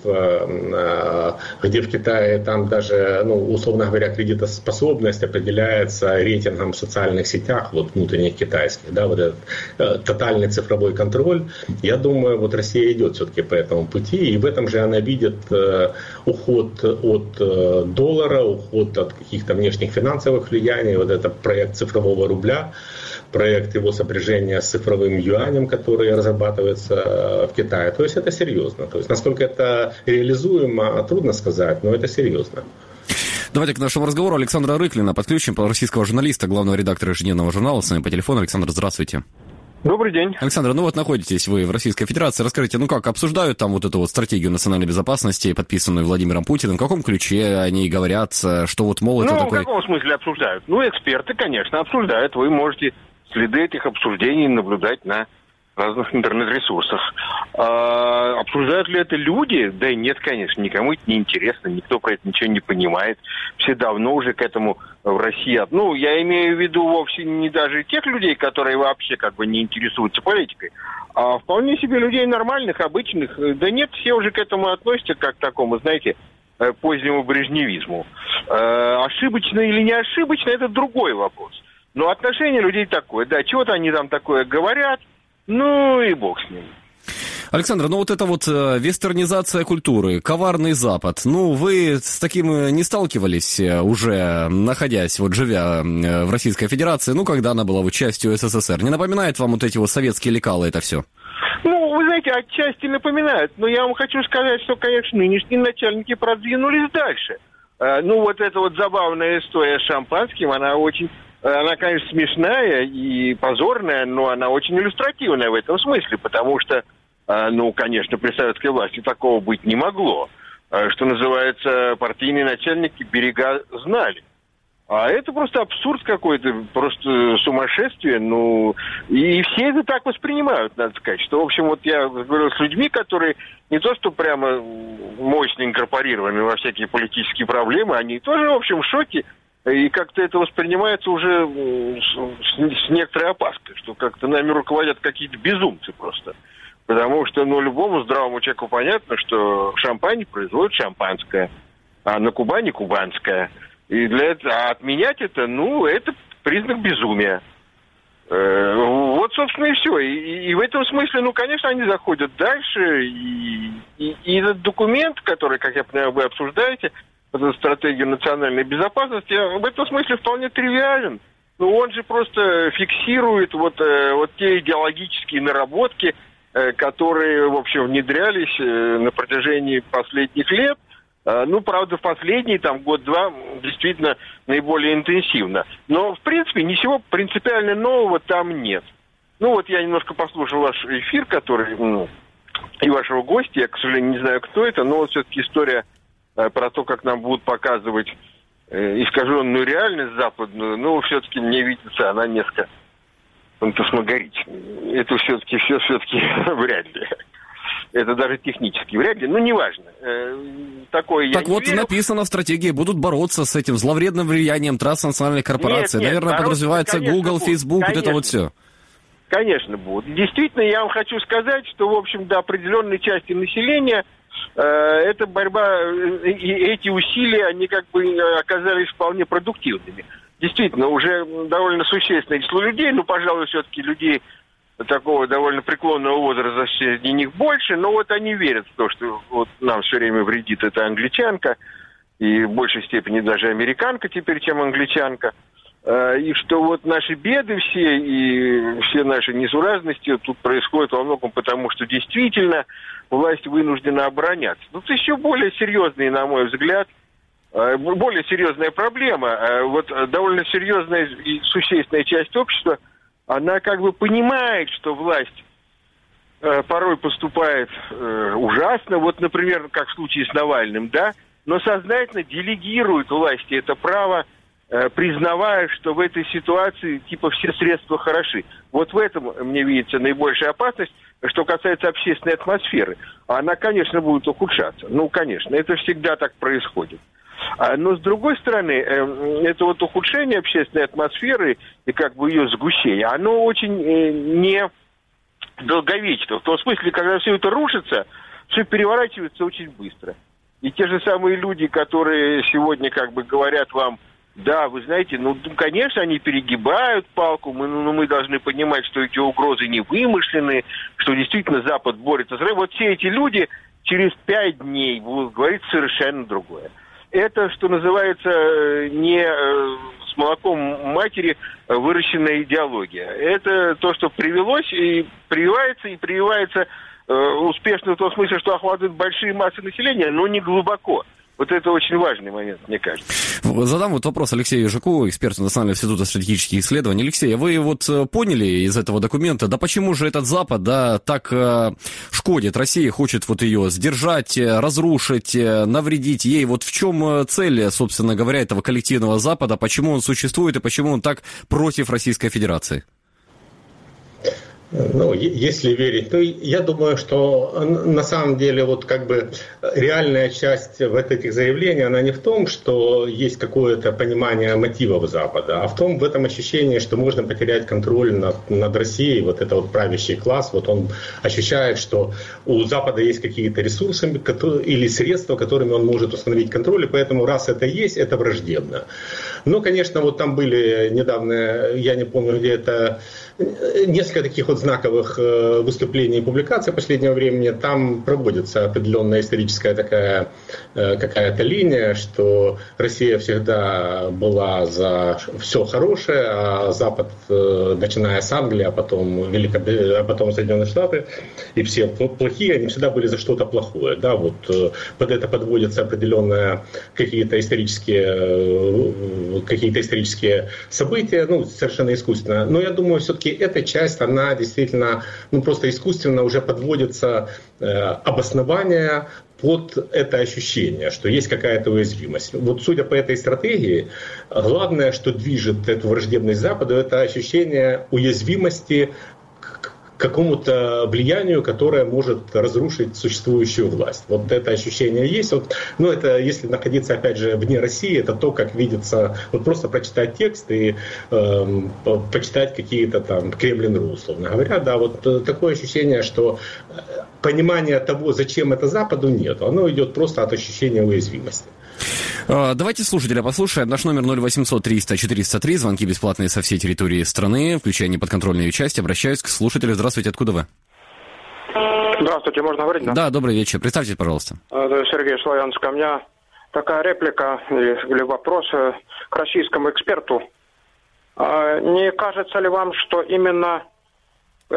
свойства, где в Китае там даже, ну, условно говоря, кредитоспособность определяется рейтингом в социальных сетях, вот внутренних китайских, да, вот этот э, тотальный цифровой контроль, я думаю, вот Россия идет все-таки по этому пути, и в этом же она видит э, уход от э, доллара, уход от каких-то внешних финансовых влияний, вот это проект цифрового рубля, проект его сопряжения с цифровым юанем, который разрабатывается в Китае. То есть это серьезно. То есть насколько это реализуемо, трудно сказать, но это серьезно. Давайте к нашему разговору Александра Рыклина подключим, российского журналиста, главного редактора ежедневного журнала. С нами по телефону. Александр, здравствуйте. Добрый день. Александр, ну вот находитесь вы в Российской Федерации. Расскажите, ну как, обсуждают там вот эту вот стратегию национальной безопасности, подписанную Владимиром Путиным? В каком ключе они говорят, что вот, мол, это ну, такой... Ну, в каком смысле обсуждают? Ну, эксперты, конечно, обсуждают. Вы можете следы этих обсуждений наблюдать на разных интернет-ресурсах. А, обсуждают ли это люди? Да нет, конечно, никому это не интересно, никто про это ничего не понимает. Все давно уже к этому в России... Ну, я имею в виду вовсе не даже тех людей, которые вообще как бы не интересуются политикой, а вполне себе людей нормальных, обычных. Да нет, все уже к этому относятся как к такому, знаете, позднему брежневизму. А, ошибочно или не ошибочно, это другой вопрос. Но отношение людей такое, да, чего-то они там такое говорят, ну и бог с ним. Александр, ну вот это вот э, вестернизация культуры, коварный Запад, ну вы с таким не сталкивались уже, находясь, вот живя в Российской Федерации, ну когда она была вот частью СССР? Не напоминает вам вот эти вот советские лекалы это все? Ну, вы знаете, отчасти напоминает, но я вам хочу сказать, что, конечно, нынешние начальники продвинулись дальше. Э, ну вот эта вот забавная история с шампанским, она очень... Она, конечно, смешная и позорная, но она очень иллюстративная в этом смысле, потому что, ну, конечно, при советской власти такого быть не могло. Что называется, партийные начальники берега знали. А это просто абсурд какой-то, просто сумасшествие, ну, и все это так воспринимают, надо сказать, что, в общем, вот я говорил с людьми, которые не то что прямо мощно инкорпорированы во всякие политические проблемы, они тоже, в общем, в шоке. И как-то это воспринимается уже с, с некоторой опаской, что как-то нами руководят какие-то безумцы просто. Потому что, ну, любому здравому человеку понятно, что в Шампане производят шампанское, а на Кубани кубанское. И для этого, а отменять это, ну, это признак безумия. Э, вот, собственно, и все. И, и в этом смысле, ну, конечно, они заходят дальше. И, и, и этот документ, который, как я понимаю, вы обсуждаете, эту стратегию национальной безопасности, в этом смысле вполне тривиален. Но он же просто фиксирует вот, э, вот те идеологические наработки, э, которые, в общем, внедрялись э, на протяжении последних лет. Ну, правда, в последний там год-два действительно наиболее интенсивно. Но, в принципе, ничего принципиально нового там нет. Ну, вот я немножко послушал ваш эфир, который, ну, и вашего гостя, я, к сожалению, не знаю, кто это, но вот все-таки история э, про то, как нам будут показывать э, искаженную реальность западную, ну, все-таки мне видится, она несколько фантасмагоричная. Это все-таки, все все-таки вряд ли. Это даже технически вряд ли, ну, неважно. Э, такое так я вот, не верю. написано в стратегии, будут бороться с этим зловредным влиянием транснациональных корпораций. Нет, нет, Наверное, бороться, подразумевается конечно, Google, будут. Facebook, Конечно. вот это вот все. Конечно, будут. Действительно, я вам хочу сказать, что, в общем, до определенной части населения э, эта борьба, э, и эти усилия, они как бы оказались вполне продуктивными. Действительно, уже довольно существенное число людей, ну, пожалуй, все-таки людей такого довольно преклонного возраста среди них больше, но вот они верят в то, что вот нам все время вредит эта англичанка, и в большей степени даже американка теперь, чем англичанка. И что вот наши беды все и все наши несуразности тут происходят во многом потому, что действительно власть вынуждена обороняться. Тут еще более серьезный, на мой взгляд, более серьезная проблема. Вот довольно серьезная и существенная часть общества, она как бы понимает, что власть порой поступает ужасно, вот, например, как в случае с Навальным, да, но сознательно делегирует власти это право, признавая, что в этой ситуации типа все средства хороши. Вот в этом, мне видится, наибольшая опасность. Что касается общественной атмосферы, она, конечно, будет ухудшаться. Ну, конечно, это всегда так происходит. Но, с другой стороны, это вот ухудшение общественной атмосферы и как бы ее сгущение, оно очень не долговечно. В том смысле, когда все это рушится, все переворачивается очень быстро. И те же самые люди, которые сегодня как бы говорят вам, да, вы знаете, ну, конечно, они перегибают палку, мы, ну, мы должны понимать, что эти угрозы не вымышлены, что действительно Запад борется с рыбой. Вот все эти люди через пять дней будут говорить совершенно другое. Это, что называется, не с молоком матери выращенная идеология. Это то, что привелось и прививается, и прививается э, успешно в том смысле, что охватывает большие массы населения, но не глубоко. Вот это очень важный момент, мне кажется. Задам вот вопрос Алексею Ежикову, эксперту Национального института стратегических исследований. Алексей, вы вот поняли из этого документа, да почему же этот Запад, да, так э, шкодит? Россия хочет вот ее сдержать, разрушить, навредить ей. Вот в чем цель, собственно говоря, этого коллективного Запада? Почему он существует и почему он так против Российской Федерации? Ну, если верить, ну, я думаю, что на самом деле вот как бы реальная часть вот этих заявлений, она не в том, что есть какое-то понимание мотивов Запада, а в том, в этом ощущении, что можно потерять контроль над, над Россией, вот это вот правящий класс, вот он ощущает, что у Запада есть какие-то ресурсы или средства, которыми он может установить контроль, и поэтому раз это есть, это враждебно. Ну, конечно, вот там были недавно, я не помню, где это, несколько таких вот знаковых выступлений и публикаций последнего времени. Там проводится определенная историческая такая какая-то линия, что Россия всегда была за все хорошее, а Запад, начиная с Англии, а потом, Великобритания, а потом Соединенные Штаты, и все плохие, они всегда были за что-то плохое. Да, вот под это подводятся определенные какие-то исторические, какие-то исторические события, ну, совершенно искусственно. Но я думаю, все-таки эта часть, она действительно, ну, просто искусственно уже подводится э, обоснование под это ощущение, что есть какая-то уязвимость. Вот судя по этой стратегии, главное, что движет эту враждебность Западу, это ощущение уязвимости к какому-то влиянию, которое может разрушить существующую власть. Вот это ощущение есть. Вот, ну, это если находиться, опять же, вне России, это то, как видится, вот просто прочитать текст и э, почитать какие-то там Кремлин.ру, условно говоря. Да, вот такое ощущение, что понимания того, зачем это Западу, нет. Оно идет просто от ощущения уязвимости. Давайте слушателя послушаем. Наш номер ноль восемьсот триста четыреста три. Звонки бесплатные со всей территории страны, включая неподконтрольные части. Обращаюсь к слушателю. Здравствуйте, откуда вы? Здравствуйте, можно говорить? Да, да, добрый вечер. Представьтесь, пожалуйста. Сергей Славянск. У меня такая реплика или вопрос к российскому эксперту. Не кажется ли вам, что именно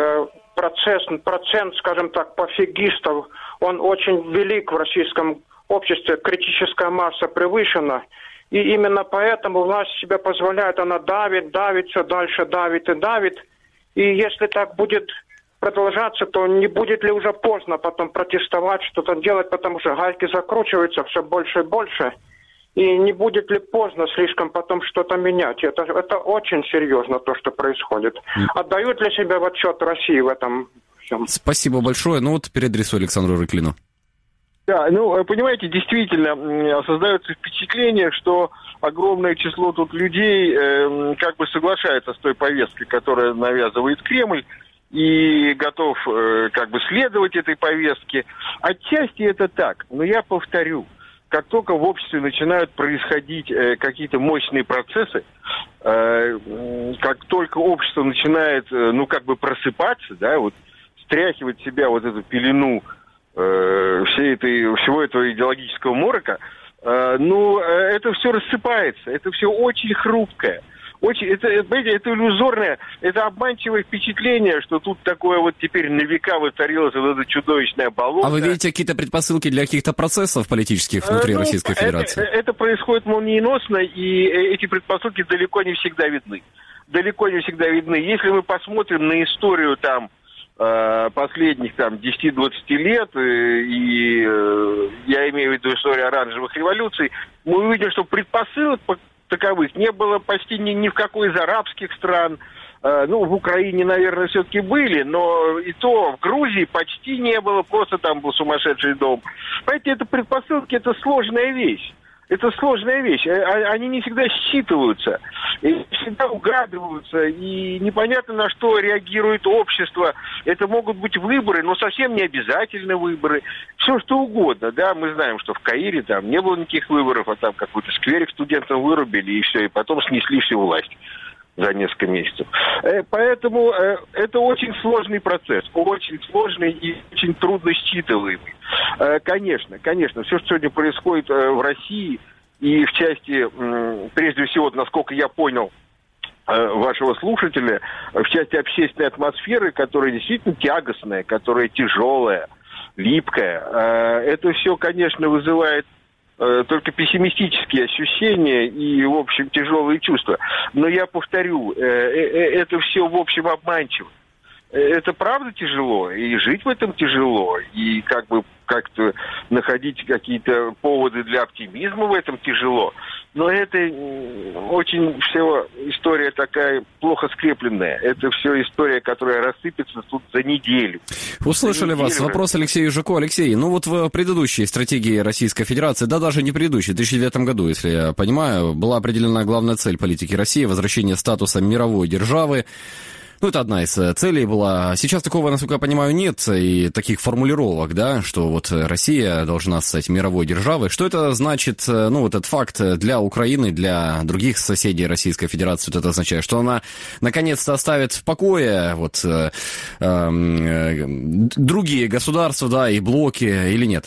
процесс, процент, скажем так, пофигистов, он очень велик в российском обществе критическая масса превышена. И именно поэтому власть себе позволяет, она давит, давит, все дальше давит и давит. И если так будет продолжаться, то не будет ли уже поздно потом протестовать, что-то делать, потому что гайки закручиваются все больше и больше. И не будет ли поздно слишком потом что-то менять? Это, это очень серьезно, то, что происходит. Отдают ли себе в отчет России в этом всем? Спасибо большое. Ну вот переадресую Александру Рыклину. Да, ну, понимаете, действительно создается впечатление, что огромное число тут людей э, как бы соглашается с той повесткой, которая навязывает Кремль, и готов э, как бы следовать этой повестке. Отчасти это так, но я повторю, как только в обществе начинают происходить э, какие-то мощные процессы, э, как только общество начинает, э, ну, как бы просыпаться, да, вот, стряхивать с себя вот эту пелену э, всей этой, всего этого идеологического морока, э, ну, э, это все рассыпается, это все очень хрупкое. Очень, это, это, это иллюзорное, это обманчивое впечатление, что тут такое вот теперь на века воцарилось вот это чудовищное болото. А вы видите какие-то предпосылки для каких-то процессов политических внутри ну, Российской Федерации? Это, это происходит молниеносно, и эти предпосылки далеко не всегда видны. Далеко не всегда видны. Если мы посмотрим на историю там последних там десяти-двадцати лет, и я имею в виду историю оранжевых революций, мы увидим, что предпосылок таковых не было почти ни, ни в какой из арабских стран. Э, ну, в Украине, наверное, все-таки были, но и то в Грузии почти не было, просто там был сумасшедший дом. Понимаете, это предпосылки, это сложная вещь. Это сложная вещь. Они не всегда считываются, и всегда угадываются, и непонятно, на что реагирует общество. Это могут быть выборы, но совсем не обязательно выборы. Все что угодно, да. Мы знаем, что в Каире там не было никаких выборов, а там какой-то скверик студентам вырубили, и все, и потом снесли всю власть за несколько месяцев. Поэтому это очень сложный процесс, очень сложный и очень трудно считываемый. Конечно, конечно, все, что сегодня происходит в России, и в части, прежде всего, насколько я понял вашего слушателя, в части общественной атмосферы, которая действительно тягостная, которая тяжелая, липкая, это все, конечно, вызывает только пессимистические ощущения и, в общем, тяжелые чувства. Но я повторю, это все, в общем, обманчиво. Это правда тяжело, и жить в этом тяжело, и как бы как-то находить какие-то поводы для оптимизма в этом тяжело. Но это очень все история такая плохо скрепленная. Это все история, которая рассыпется тут за неделю. Услышали за неделю. Вас. Вопрос Алексею Жуку. Алексей, ну вот в предыдущей стратегии Российской Федерации, да даже не предыдущей, в две тысячи девятом году, если я понимаю, была определена главная цель политики России — возвращение статуса мировой державы. Ну, это одна из целей была. Сейчас такого, насколько я понимаю, нет, и таких формулировок, да, что вот Россия должна стать мировой державой. Что это значит, ну, вот этот факт для Украины, для других соседей Российской Федерации, вот это означает, что она наконец-то оставит в покое вот э, э, другие государства, да, и блоки, или нет?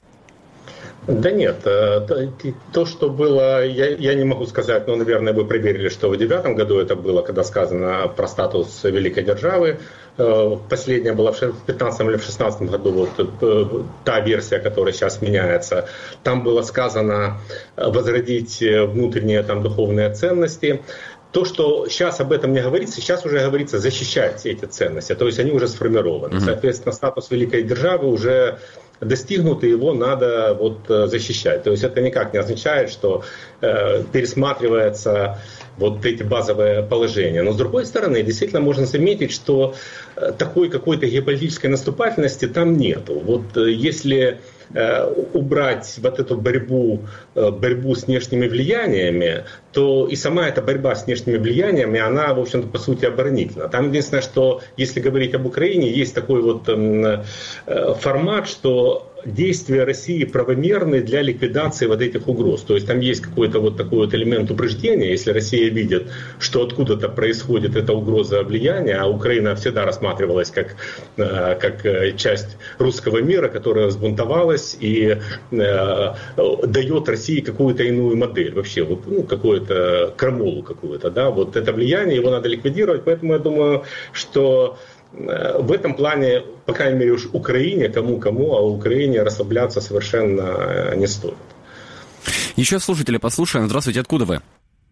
Да нет, то, что было, я, я не могу сказать, но, наверное, вы проверили, что в девятом году это было, когда сказано про статус великой державы. Последняя была в пятнадцатом или в шестнадцатом году, вот та версия, которая сейчас меняется. Там было сказано возродить внутренние там духовные ценности. То, что сейчас об этом не говорится, сейчас уже говорится защищать эти ценности, то есть они уже сформированы. Соответственно, статус великой державы уже достигнут, и его надо вот защищать. То есть это никак не означает, что э, пересматривается вот эти базовые положения. Но с другой стороны, действительно можно заметить, что э, такой какой-то геополитической наступательности там нету. Вот э, если э, убрать вот эту борьбу, э, борьбу с внешними влияниями, то и сама эта борьба с внешними влияниями, она, в общем-то, по сути, оборонительна. Там единственное, что если говорить об Украине, есть такой вот э, формат, что действия России правомерны для ликвидации вот этих угроз. То есть там есть какой-то вот такой вот элемент упреждения. Если Россия видит, что откуда-то происходит эта угроза влияния, а Украина всегда рассматривалась как, как часть русского мира, которая взбунтовалась и э, дает России какую-то иную модель. Вообще, вот, ну, какую-то крамолу какую-то. Да? Вот это влияние, его надо ликвидировать. Поэтому я думаю, что в этом плане, по крайней мере, уж Украине, кому-кому, а Украине расслабляться совершенно не стоит. Еще слушателя послушаем. Здравствуйте, откуда вы?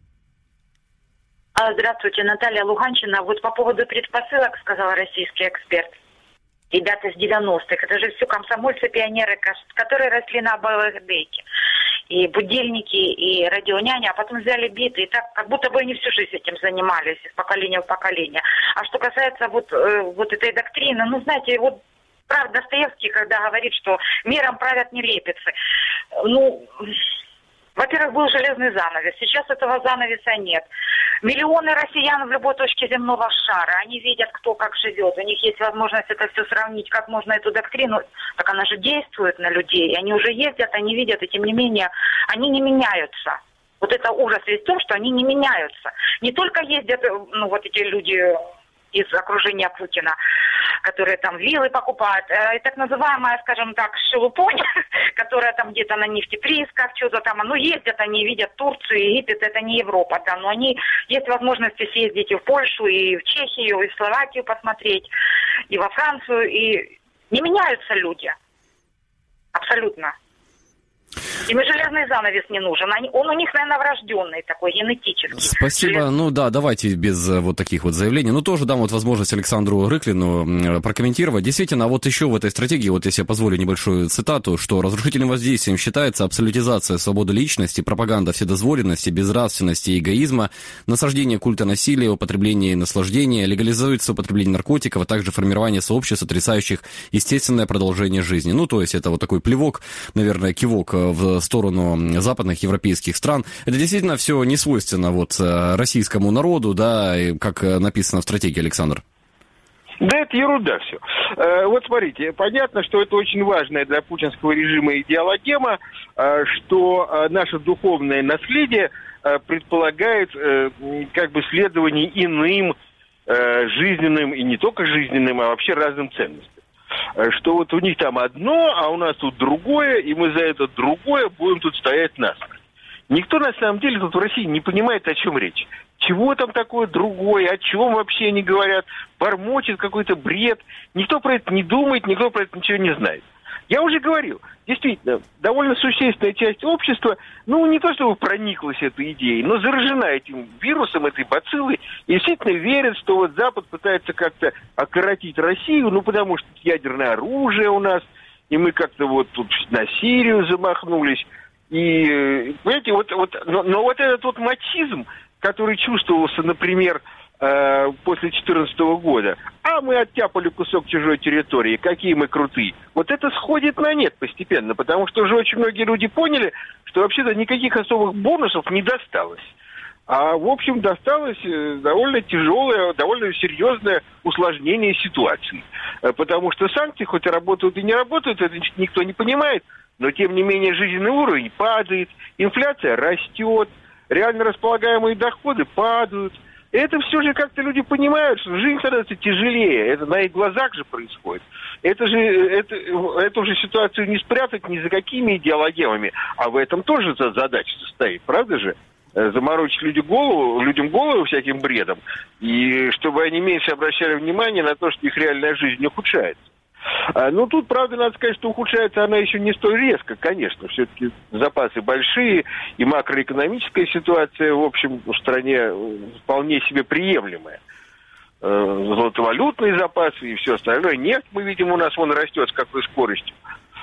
Здравствуйте, Наталья, Луганщина. Вот по поводу предпосылок, сказал российский эксперт. Ребята с девяностых, это же все комсомольцы, пионеры, которые росли на балалайке. И будильники, и радионяня, а потом взяли биты, и так, как будто бы они всю жизнь этим занимались, из поколения в поколение. А что касается вот, э, вот этой доктрины, ну, знаете, вот прав Достоевский, когда говорит, что миром правят нелепицы, ну... Во-первых, был железный занавес. Сейчас этого занавеса нет. Миллионы россиян в любой точке земного шара. Они видят, кто как живет. У них есть возможность это все сравнить, как можно эту доктрину. Так она же действует на людей. Они уже ездят, они видят, и тем не менее, они не меняются. Вот это ужас весь в том, что они не меняются. Не только ездят, ну, вот эти люди из окружения Путина, которые там виллы покупают, и так называемая, скажем так, шелупонь, которая там где-то на нефтеприисках, что-то там, ну, ездят они, видят Турцию, Египет, это не Европа, да, но они, есть возможности съездить и в Польшу, и в Чехию, и в Словакию посмотреть, и во Францию, и не меняются люди. Абсолютно. Им и железный занавес не нужен. Они, он у них, наверное, врожденный такой, генетический. Спасибо. Желез... Ну да, давайте без вот таких вот заявлений. Ну тоже дам вот возможность Александру Рыклину прокомментировать. Действительно, вот еще в этой стратегии, вот если я позволю небольшую цитату, что разрушительным воздействием считается абсолютизация свободы личности, пропаганда вседозволенности, безнравственности и эгоизма, насаждение культа насилия, употребление и наслаждения, легализуется употребление наркотиков, а также формирование сообществ, отрицающих естественное продолжение жизни. Ну то есть это вот такой плевок, наверное, кивок в сторону западных европейских стран. Это действительно все не свойственно вот российскому народу, да, как написано в стратегии, Александр. Да это ерунда все. Вот смотрите, понятно, что это очень важная для путинского режима идеологема, что наше духовное наследие предполагает как бы следование иным жизненным, и не только жизненным, а вообще разным ценностям. Что вот у них там одно, а у нас тут другое, и мы за это другое будем тут стоять насмерть. Никто на самом деле тут в России не понимает, о чем речь. Чего там такое другое, о чем вообще они говорят, бормочет какой-то бред. Никто про это не думает, никто про это ничего не знает. Я уже говорил, действительно, довольно существенная часть общества, ну, не то чтобы прониклась этой идеей, но заражена этим вирусом, этой бациллой, и действительно верит, что вот Запад пытается как-то окоротить Россию, ну, потому что ядерное оружие у нас, и мы как-то вот тут на Сирию замахнулись. И, понимаете, вот, вот, но, но вот этот вот мачизм, который чувствовался, например, после две тысячи четырнадцатого года, а мы оттяпали кусок чужой территории, какие мы крутые. Вот это сходит на нет постепенно, потому что уже очень многие люди поняли, что вообще-то никаких особых бонусов не досталось. А, в общем, досталось довольно тяжелое, довольно серьезное усложнение ситуации. Потому что санкции хоть и работают и не работают, это никто не понимает, но тем не менее жизненный уровень падает, инфляция растет, реально располагаемые доходы падают. Это все же как-то люди понимают, что жизнь становится тяжелее. Это на их глазах же происходит. Это же, это, эту же ситуацию не спрятать ни за какими идеологемами. А в этом тоже задача состоит, правда же? Заморочить люди голову, людям голову всяким бредом. И чтобы они меньше обращали внимание на то, что их реальная жизнь ухудшается. Ну, тут, правда, надо сказать, что ухудшается она еще не столь резко, конечно. Все-таки запасы большие, и макроэкономическая ситуация, в общем, в стране вполне себе приемлемая. Золотовалютные запасы и все остальное. Нефть, мы видим, у нас вон растет с какой скоростью.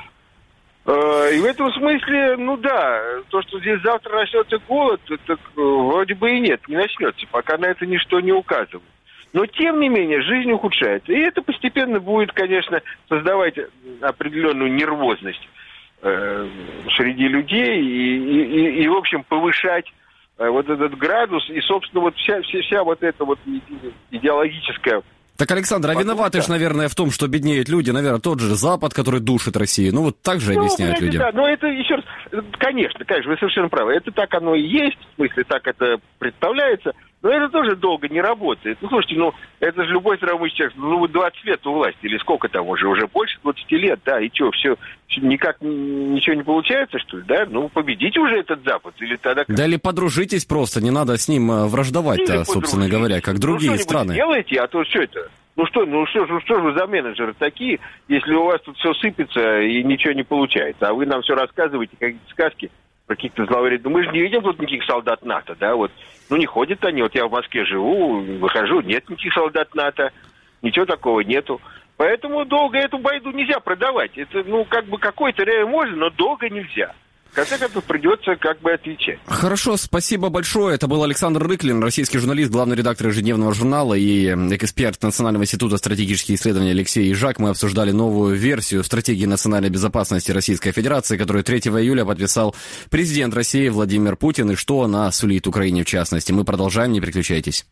И в этом смысле, ну да, то, что здесь завтра начнется голод, так вроде бы и нет, не начнется, пока на это ничто не указывает. Но, тем не менее, жизнь ухудшается. И это постепенно будет, конечно, создавать определенную нервозность э, среди людей и, и, и, и, в общем, повышать э, вот этот градус. И, собственно, вот вся, вся, вся вот эта вот идеологическая... Так, Александр, а виноваты же, наверное, в том, что беднеют люди, наверное, тот же Запад, который душит Россию. Ну, вот так же ну, объясняют люди. Да, но это, еще раз, конечно, конечно, вы совершенно правы. Это так оно и есть, в смысле, так это представляется. Но это тоже долго не работает. Ну, слушайте, ну, это же любой здравый человек, ну, двадцать лет у власти, или сколько там уже, уже больше двадцати лет, да, и что, все, никак ничего не получается, что ли, да? Ну, победите уже этот Запад, или тогда... Да или подружитесь просто, не надо с ним враждовать-то, собственно говоря, как другие ну, страны. Делайте, а то что это? Ну что, ну что, ну что же вы за менеджеры такие, если у вас тут все сыпется и ничего не получается, а вы нам все рассказываете, какие-то сказки про каких-то зловредных. Ну мы же не видим тут никаких солдат НАТО, да, вот. Ну не ходят они, вот я в Москве живу, выхожу, нет никаких солдат НАТО, ничего такого нету. Поэтому долго эту байду нельзя продавать. Это, ну, как бы какой-то реально можно, но долго нельзя. В конце концов, придется как бы отвечать. Хорошо, спасибо большое. Это был Александр Рыклин, российский журналист, главный редактор ежедневного журнала и эксперт Национального института стратегических исследований Алексей Ижак. Мы обсуждали новую версию стратегии национальной безопасности Российской Федерации, которую третьего июля подписал президент России Владимир Путин, и что она сулит Украине в частности. Мы продолжаем, не переключайтесь.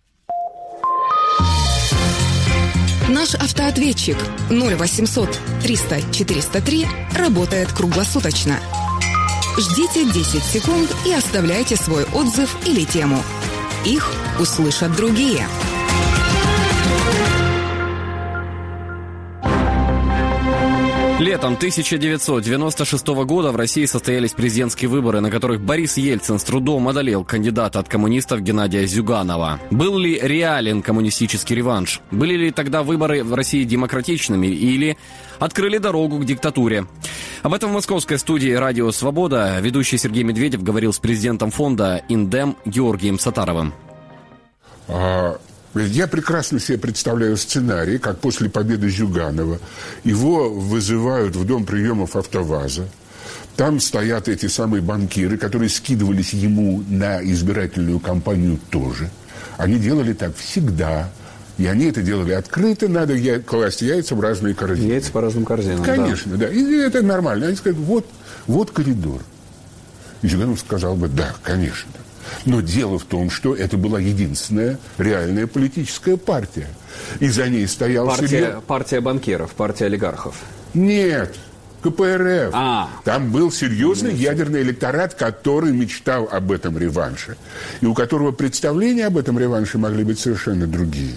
Наш автоответчик ноль восемьсот триста четыреста три работает круглосуточно. Ждите десять секунд и оставляйте свой отзыв или тему. Их услышат другие. Летом тысяча девятьсот девяносто шестого года в России состоялись президентские выборы, на которых Борис Ельцин с трудом одолел кандидата от коммунистов Геннадия Зюганова. Был ли реален коммунистический реванш? Были ли тогда выборы в России демократичными или открыли дорогу к диктатуре? Об этом в московской студии «Радио Свобода» ведущий Сергей Медведев говорил с президентом фонда «Индем» Георгием Саттаровым. А... Я прекрасно себе представляю сценарий, как после победы Зюганова его вызывают в дом приемов «АвтоВАЗа». Там стоят эти самые банкиры, которые скидывались ему на избирательную кампанию тоже. Они делали так всегда. И они это делали открыто, надо я, класть яйца в разные корзины. Яйца по разным корзинам, Конечно, да. да. И это нормально. Они сказали, вот, вот коридор. И Зюганов сказал бы, да, конечно. Но дело в том, что это была единственная реальная политическая партия. И за ней стоял... Партия, серьез... партия банкиров, партия олигархов. Нет, ка пэ эр эф. А. Там был серьезный Нет. ядерный электорат, который мечтал об этом реванше. И у которого представления об этом реванше могли быть совершенно другие.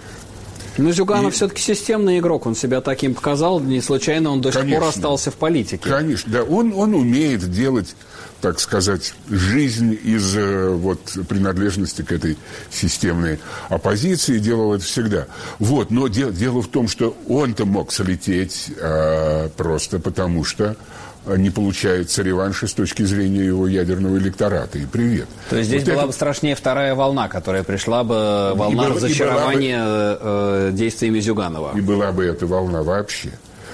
Но Зюганов и... все-таки системный игрок, он себя таким показал, не случайно он до сих пор остался в политике. Конечно, да, он, он умеет делать, так сказать, жизнь из вот, принадлежности к этой системной оппозиции, делал это всегда. Вот, но де, дело в том, что он-то мог солететь э, просто потому, что не получается реванша с точки зрения его ядерного электората. И привет. То есть здесь вот была это... бы страшнее вторая волна, которая пришла бы, волна была, разочарования бы... э, действиями Зюганова. И была бы эта волна вообще.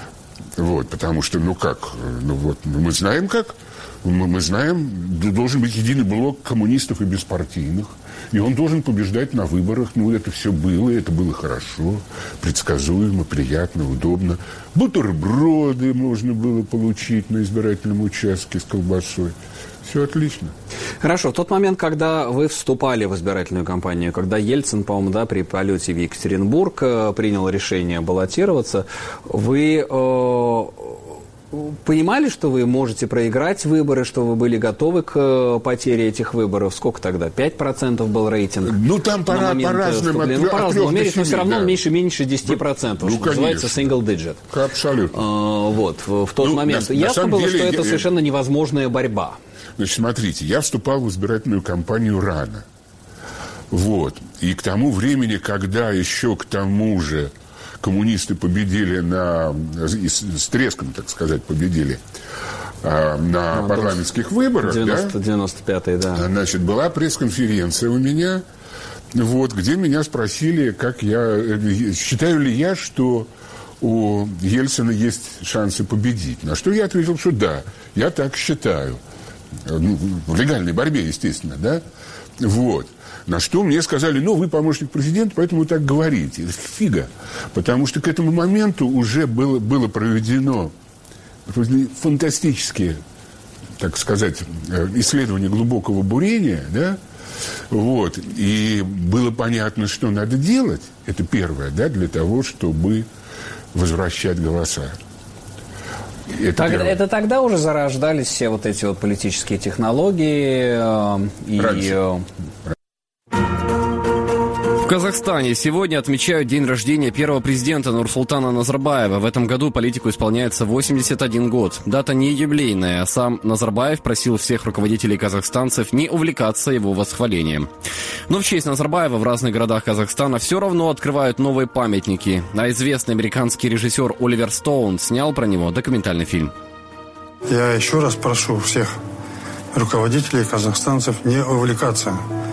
Вот, потому что, ну как, ну вот, мы знаем как, мы, мы знаем, должен быть единый блок коммунистов и беспартийных. И он должен побеждать на выборах. Ну, это все было, это было хорошо, предсказуемо, приятно, удобно. Бутерброды можно было получить на избирательном участке с колбасой. Все отлично. Хорошо. В тот момент, когда вы вступали в избирательную кампанию, когда Ельцин, по-моему, да, при полете в Екатеринбург принял решение баллотироваться, вы... Э- понимали, что вы можете проиграть выборы, что вы были готовы к потере этих выборов? Сколько тогда? пять процентов был рейтинг? Ну, там пора, по разным... От, ну, по-разному мерить, но все равно да. меньше, меньше десять процентов, ну, что называется single digit. Абсолютно. А, вот, в, в тот ну, момент. На, Ясно на было, деле, что я, это совершенно невозможная борьба. Значит, смотрите, я вступал в избирательную кампанию рано. Вот. И к тому времени, когда еще к тому же коммунисты победили на, с треском, так сказать, победили а, на а, парламентских выборах. девяносто, да? девяносто пятый, да. Значит, была пресс-конференция у меня, вот, где меня спросили, как я, считаю ли я, что у Ельцина есть шансы победить. На что я ответил, что да, я так считаю. Ну, в легальной борьбе, естественно, да. Вот. На что мне сказали, ну, вы помощник президента, поэтому вы так говорите. Фига. Потому что к этому моменту уже было, было проведено фантастические, так сказать, исследования глубокого бурения, да, вот, и было понятно, что надо делать, это первое, да, для того, чтобы возвращать голоса. Это, так, это тогда уже зарождались все вот эти вот политические технологии э, и... Раньше. В Казахстане сегодня отмечают день рождения первого президента Нурсултана Назарбаева. В этом году политику исполняется восемьдесят один год. Дата не юбилейная, а сам Назарбаев просил всех руководителей казахстанцев не увлекаться его восхвалением. Но в честь Назарбаева в разных городах Казахстана все равно открывают новые памятники. А известный американский режиссер Оливер Стоун снял про него документальный фильм. Я еще раз прошу всех руководителей казахстанцев не увлекаться.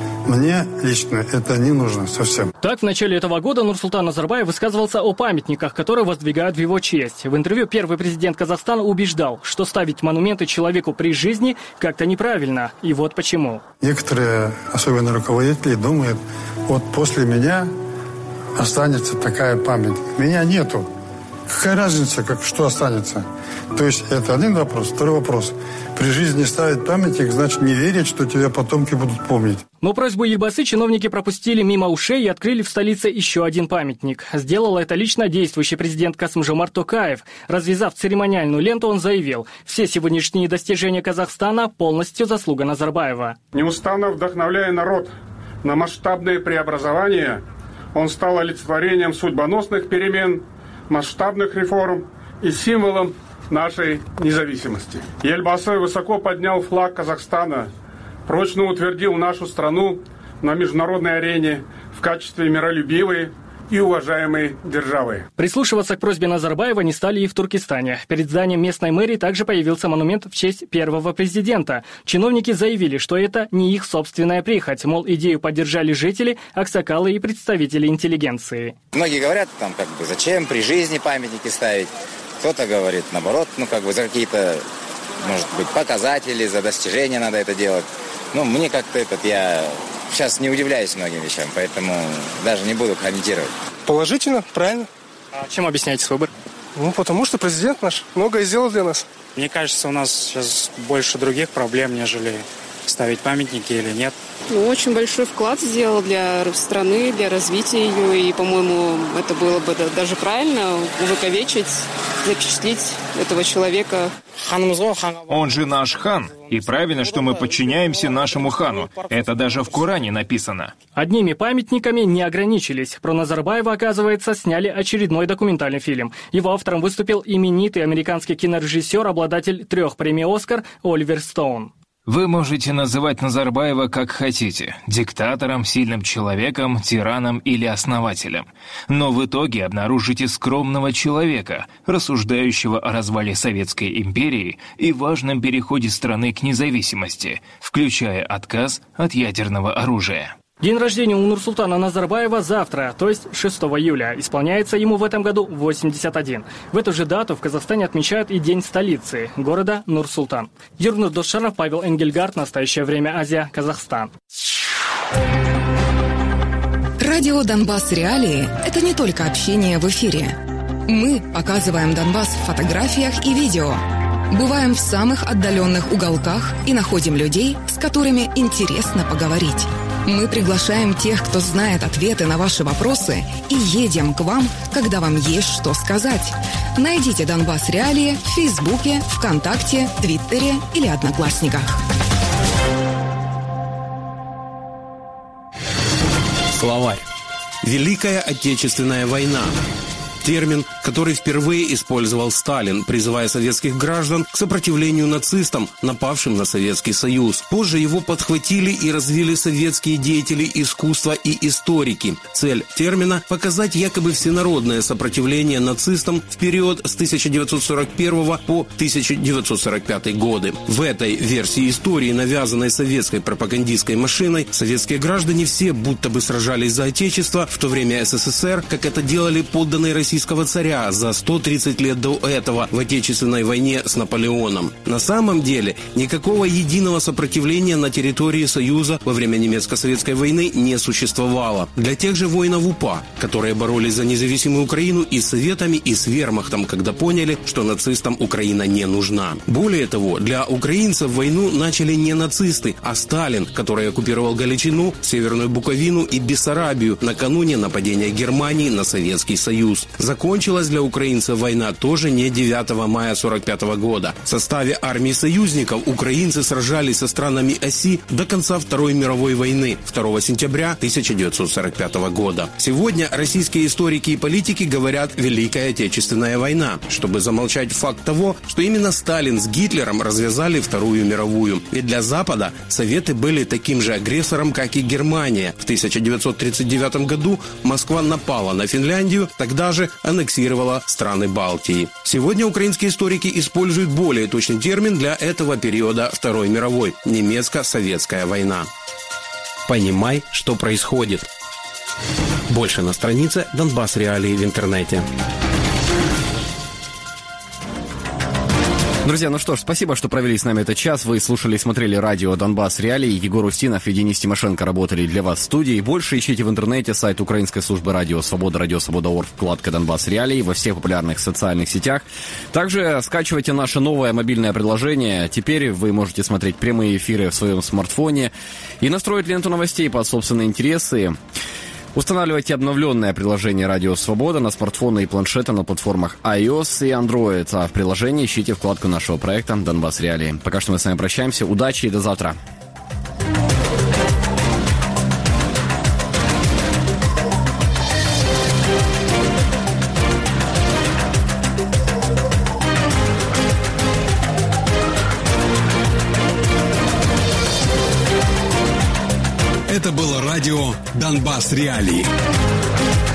Мне лично это не нужно совсем. Так, в начале этого года Нурсултан Назарбаев высказывался о памятниках, которые воздвигают в его честь. В интервью первый президент Казахстана убеждал, что ставить монументы человеку при жизни как-то неправильно. И вот почему. Некоторые, особенно руководители, думают, вот после меня останется такая память. Меня нету. Какая разница, как, что останется? То есть это один вопрос. Второй вопрос. При жизни ставить памятник, значит не верить, что тебя потомки будут помнить. Но просьбу Елбасы чиновники пропустили мимо ушей и открыли в столице еще один памятник. Сделал это лично действующий президент Касым-Жомарт Токаев. Развязав церемониальную ленту, он заявил, все сегодняшние достижения Казахстана полностью заслуга Назарбаева. Неустанно вдохновляя народ на масштабные преобразования, он стал олицетворением судьбоносных перемен, масштабных реформ и символом нашей независимости. Елбасы высоко поднял флаг Казахстана, прочно утвердил нашу страну на международной арене в качестве миролюбивой и уважаемой державы. Прислушиваться к просьбе Назарбаева не стали и в Туркестане. Перед зданием местной мэрии также появился монумент в честь первого президента. Чиновники заявили, что это не их собственная прихоть. Мол, идею поддержали жители, аксакалы и представители интеллигенции. Многие говорят, там, как бы, зачем при жизни памятники ставить. Кто-то говорит, наоборот, ну, как бы, за какие-то, может быть, показатели, за достижения надо это делать. Ну, мне как-то этот, я сейчас не удивляюсь многим вещам, поэтому даже не буду комментировать. Положительно, правильно. А чем объясняете свой выбор? Ну, потому что президент наш многое сделал для нас. Мне кажется, у нас сейчас больше других проблем, нежели ставить памятники или нет. Ну, очень большой вклад сделал для страны, для развития ее. И, по-моему, это было бы даже правильно увековечить, запечатлеть этого человека. Он же наш хан. И правильно, что мы подчиняемся нашему хану. Это даже в Коране написано. Одними памятниками не ограничились. Про Назарбаева, оказывается, сняли очередной документальный фильм. Его автором выступил именитый американский кинорежиссер, обладатель трех премий «Оскар» Оливер Стоун. Вы можете называть Назарбаева как хотите – диктатором, сильным человеком, тираном или основателем. Но в итоге обнаружите скромного человека, рассуждающего о развале Советской империи и важном переходе страны к независимости, включая отказ от ядерного оружия. День рождения у Нурсултана Назарбаева завтра, то есть шестого июля. Исполняется ему в этом году восемьдесят один. В эту же дату в Казахстане отмечают и День столицы, города Нур-Султан. Ернур Досшаров, Павел Энгельгард. Настоящее время. Азия. Казахстан. Радио «Донбасс. Реалии» — это не только общение в эфире. Мы показываем Донбасс в фотографиях и видео. Бываем в самых отдаленных уголках и находим людей, с которыми интересно поговорить. Мы приглашаем тех, кто знает ответы на ваши вопросы, и едем к вам, когда вам есть что сказать. Найдите «Донбасс. Реалии» в Фейсбуке, ВКонтакте, Твиттере или Одноклассниках. Словарь. Великая Отечественная война. Термин, который впервые использовал Сталин, призывая советских граждан к сопротивлению нацистам, напавшим на Советский Союз. Позже его подхватили и развили советские деятели искусства и историки. Цель термина – показать якобы всенародное сопротивление нацистам в период с тысяча девятьсот сорок первого по тысяча девятьсот сорок пятый годы. В этой версии истории, навязанной советской пропагандистской машиной, советские граждане все будто бы сражались за Отечество, в то время СССР, как это делали подданные России российского царя за сто тридцать лет до этого в Отечественной войне с Наполеоном. На самом деле никакого единого сопротивления на территории Союза во время немецко-советской войны не существовало. Для тех же воинов УПА, которые боролись за независимую Украину и с Советами, и с Вермахтом, когда поняли, что нацистам Украина не нужна. Более того, для украинцев войну начали не нацисты, а Сталин, который оккупировал Галичину, Северную Буковину и Бессарабию накануне нападения Германии на Советский Союз. Закончилась началась для украинцев война тоже не девятого мая сорок пятого года. В составе армии союзников украинцы сражались со странами оси до конца Второй мировой войны второго сентября тысяча девятьсот сорок пятого года. Сегодня российские историки и политики говорят «Великая Отечественная война», чтобы замолчать факт того, что именно Сталин с Гитлером развязали Вторую мировую. Ведь для Запада Советы были таким же агрессором, как и Германия. В тысяча девятьсот тридцать девятом году Москва напала на Финляндию, тогда же аннексировала страны Балтии. Сегодня украинские историки используют более точный термин для этого периода Второй мировой – немецко-советская война. Понимай, что происходит. Больше на странице «Донбасс Реалии» в интернете. Друзья, ну что ж, спасибо, что провели с нами этот час. Вы слушали и смотрели радио «Донбасс Реалии». Егор Устинов и Денис Тимошенко работали для вас в студии. Больше ищите в интернете сайт украинской службы радио «Свобода», радио «Свобода» точка орг, вкладка «Донбасс Реалии» во всех популярных социальных сетях. Также скачивайте наше новое мобильное приложение. Теперь вы можете смотреть прямые эфиры в своем смартфоне и настроить ленту новостей под собственные интересы. Устанавливайте обновленное приложение «Радио Свобода» на смартфоны и планшеты на платформах iOS и Android. А в приложении ищите вкладку нашего проекта «Донбасс Реалии». Пока что мы с вами прощаемся. Удачи и до завтра. Это было радио «Донбасс Реалии».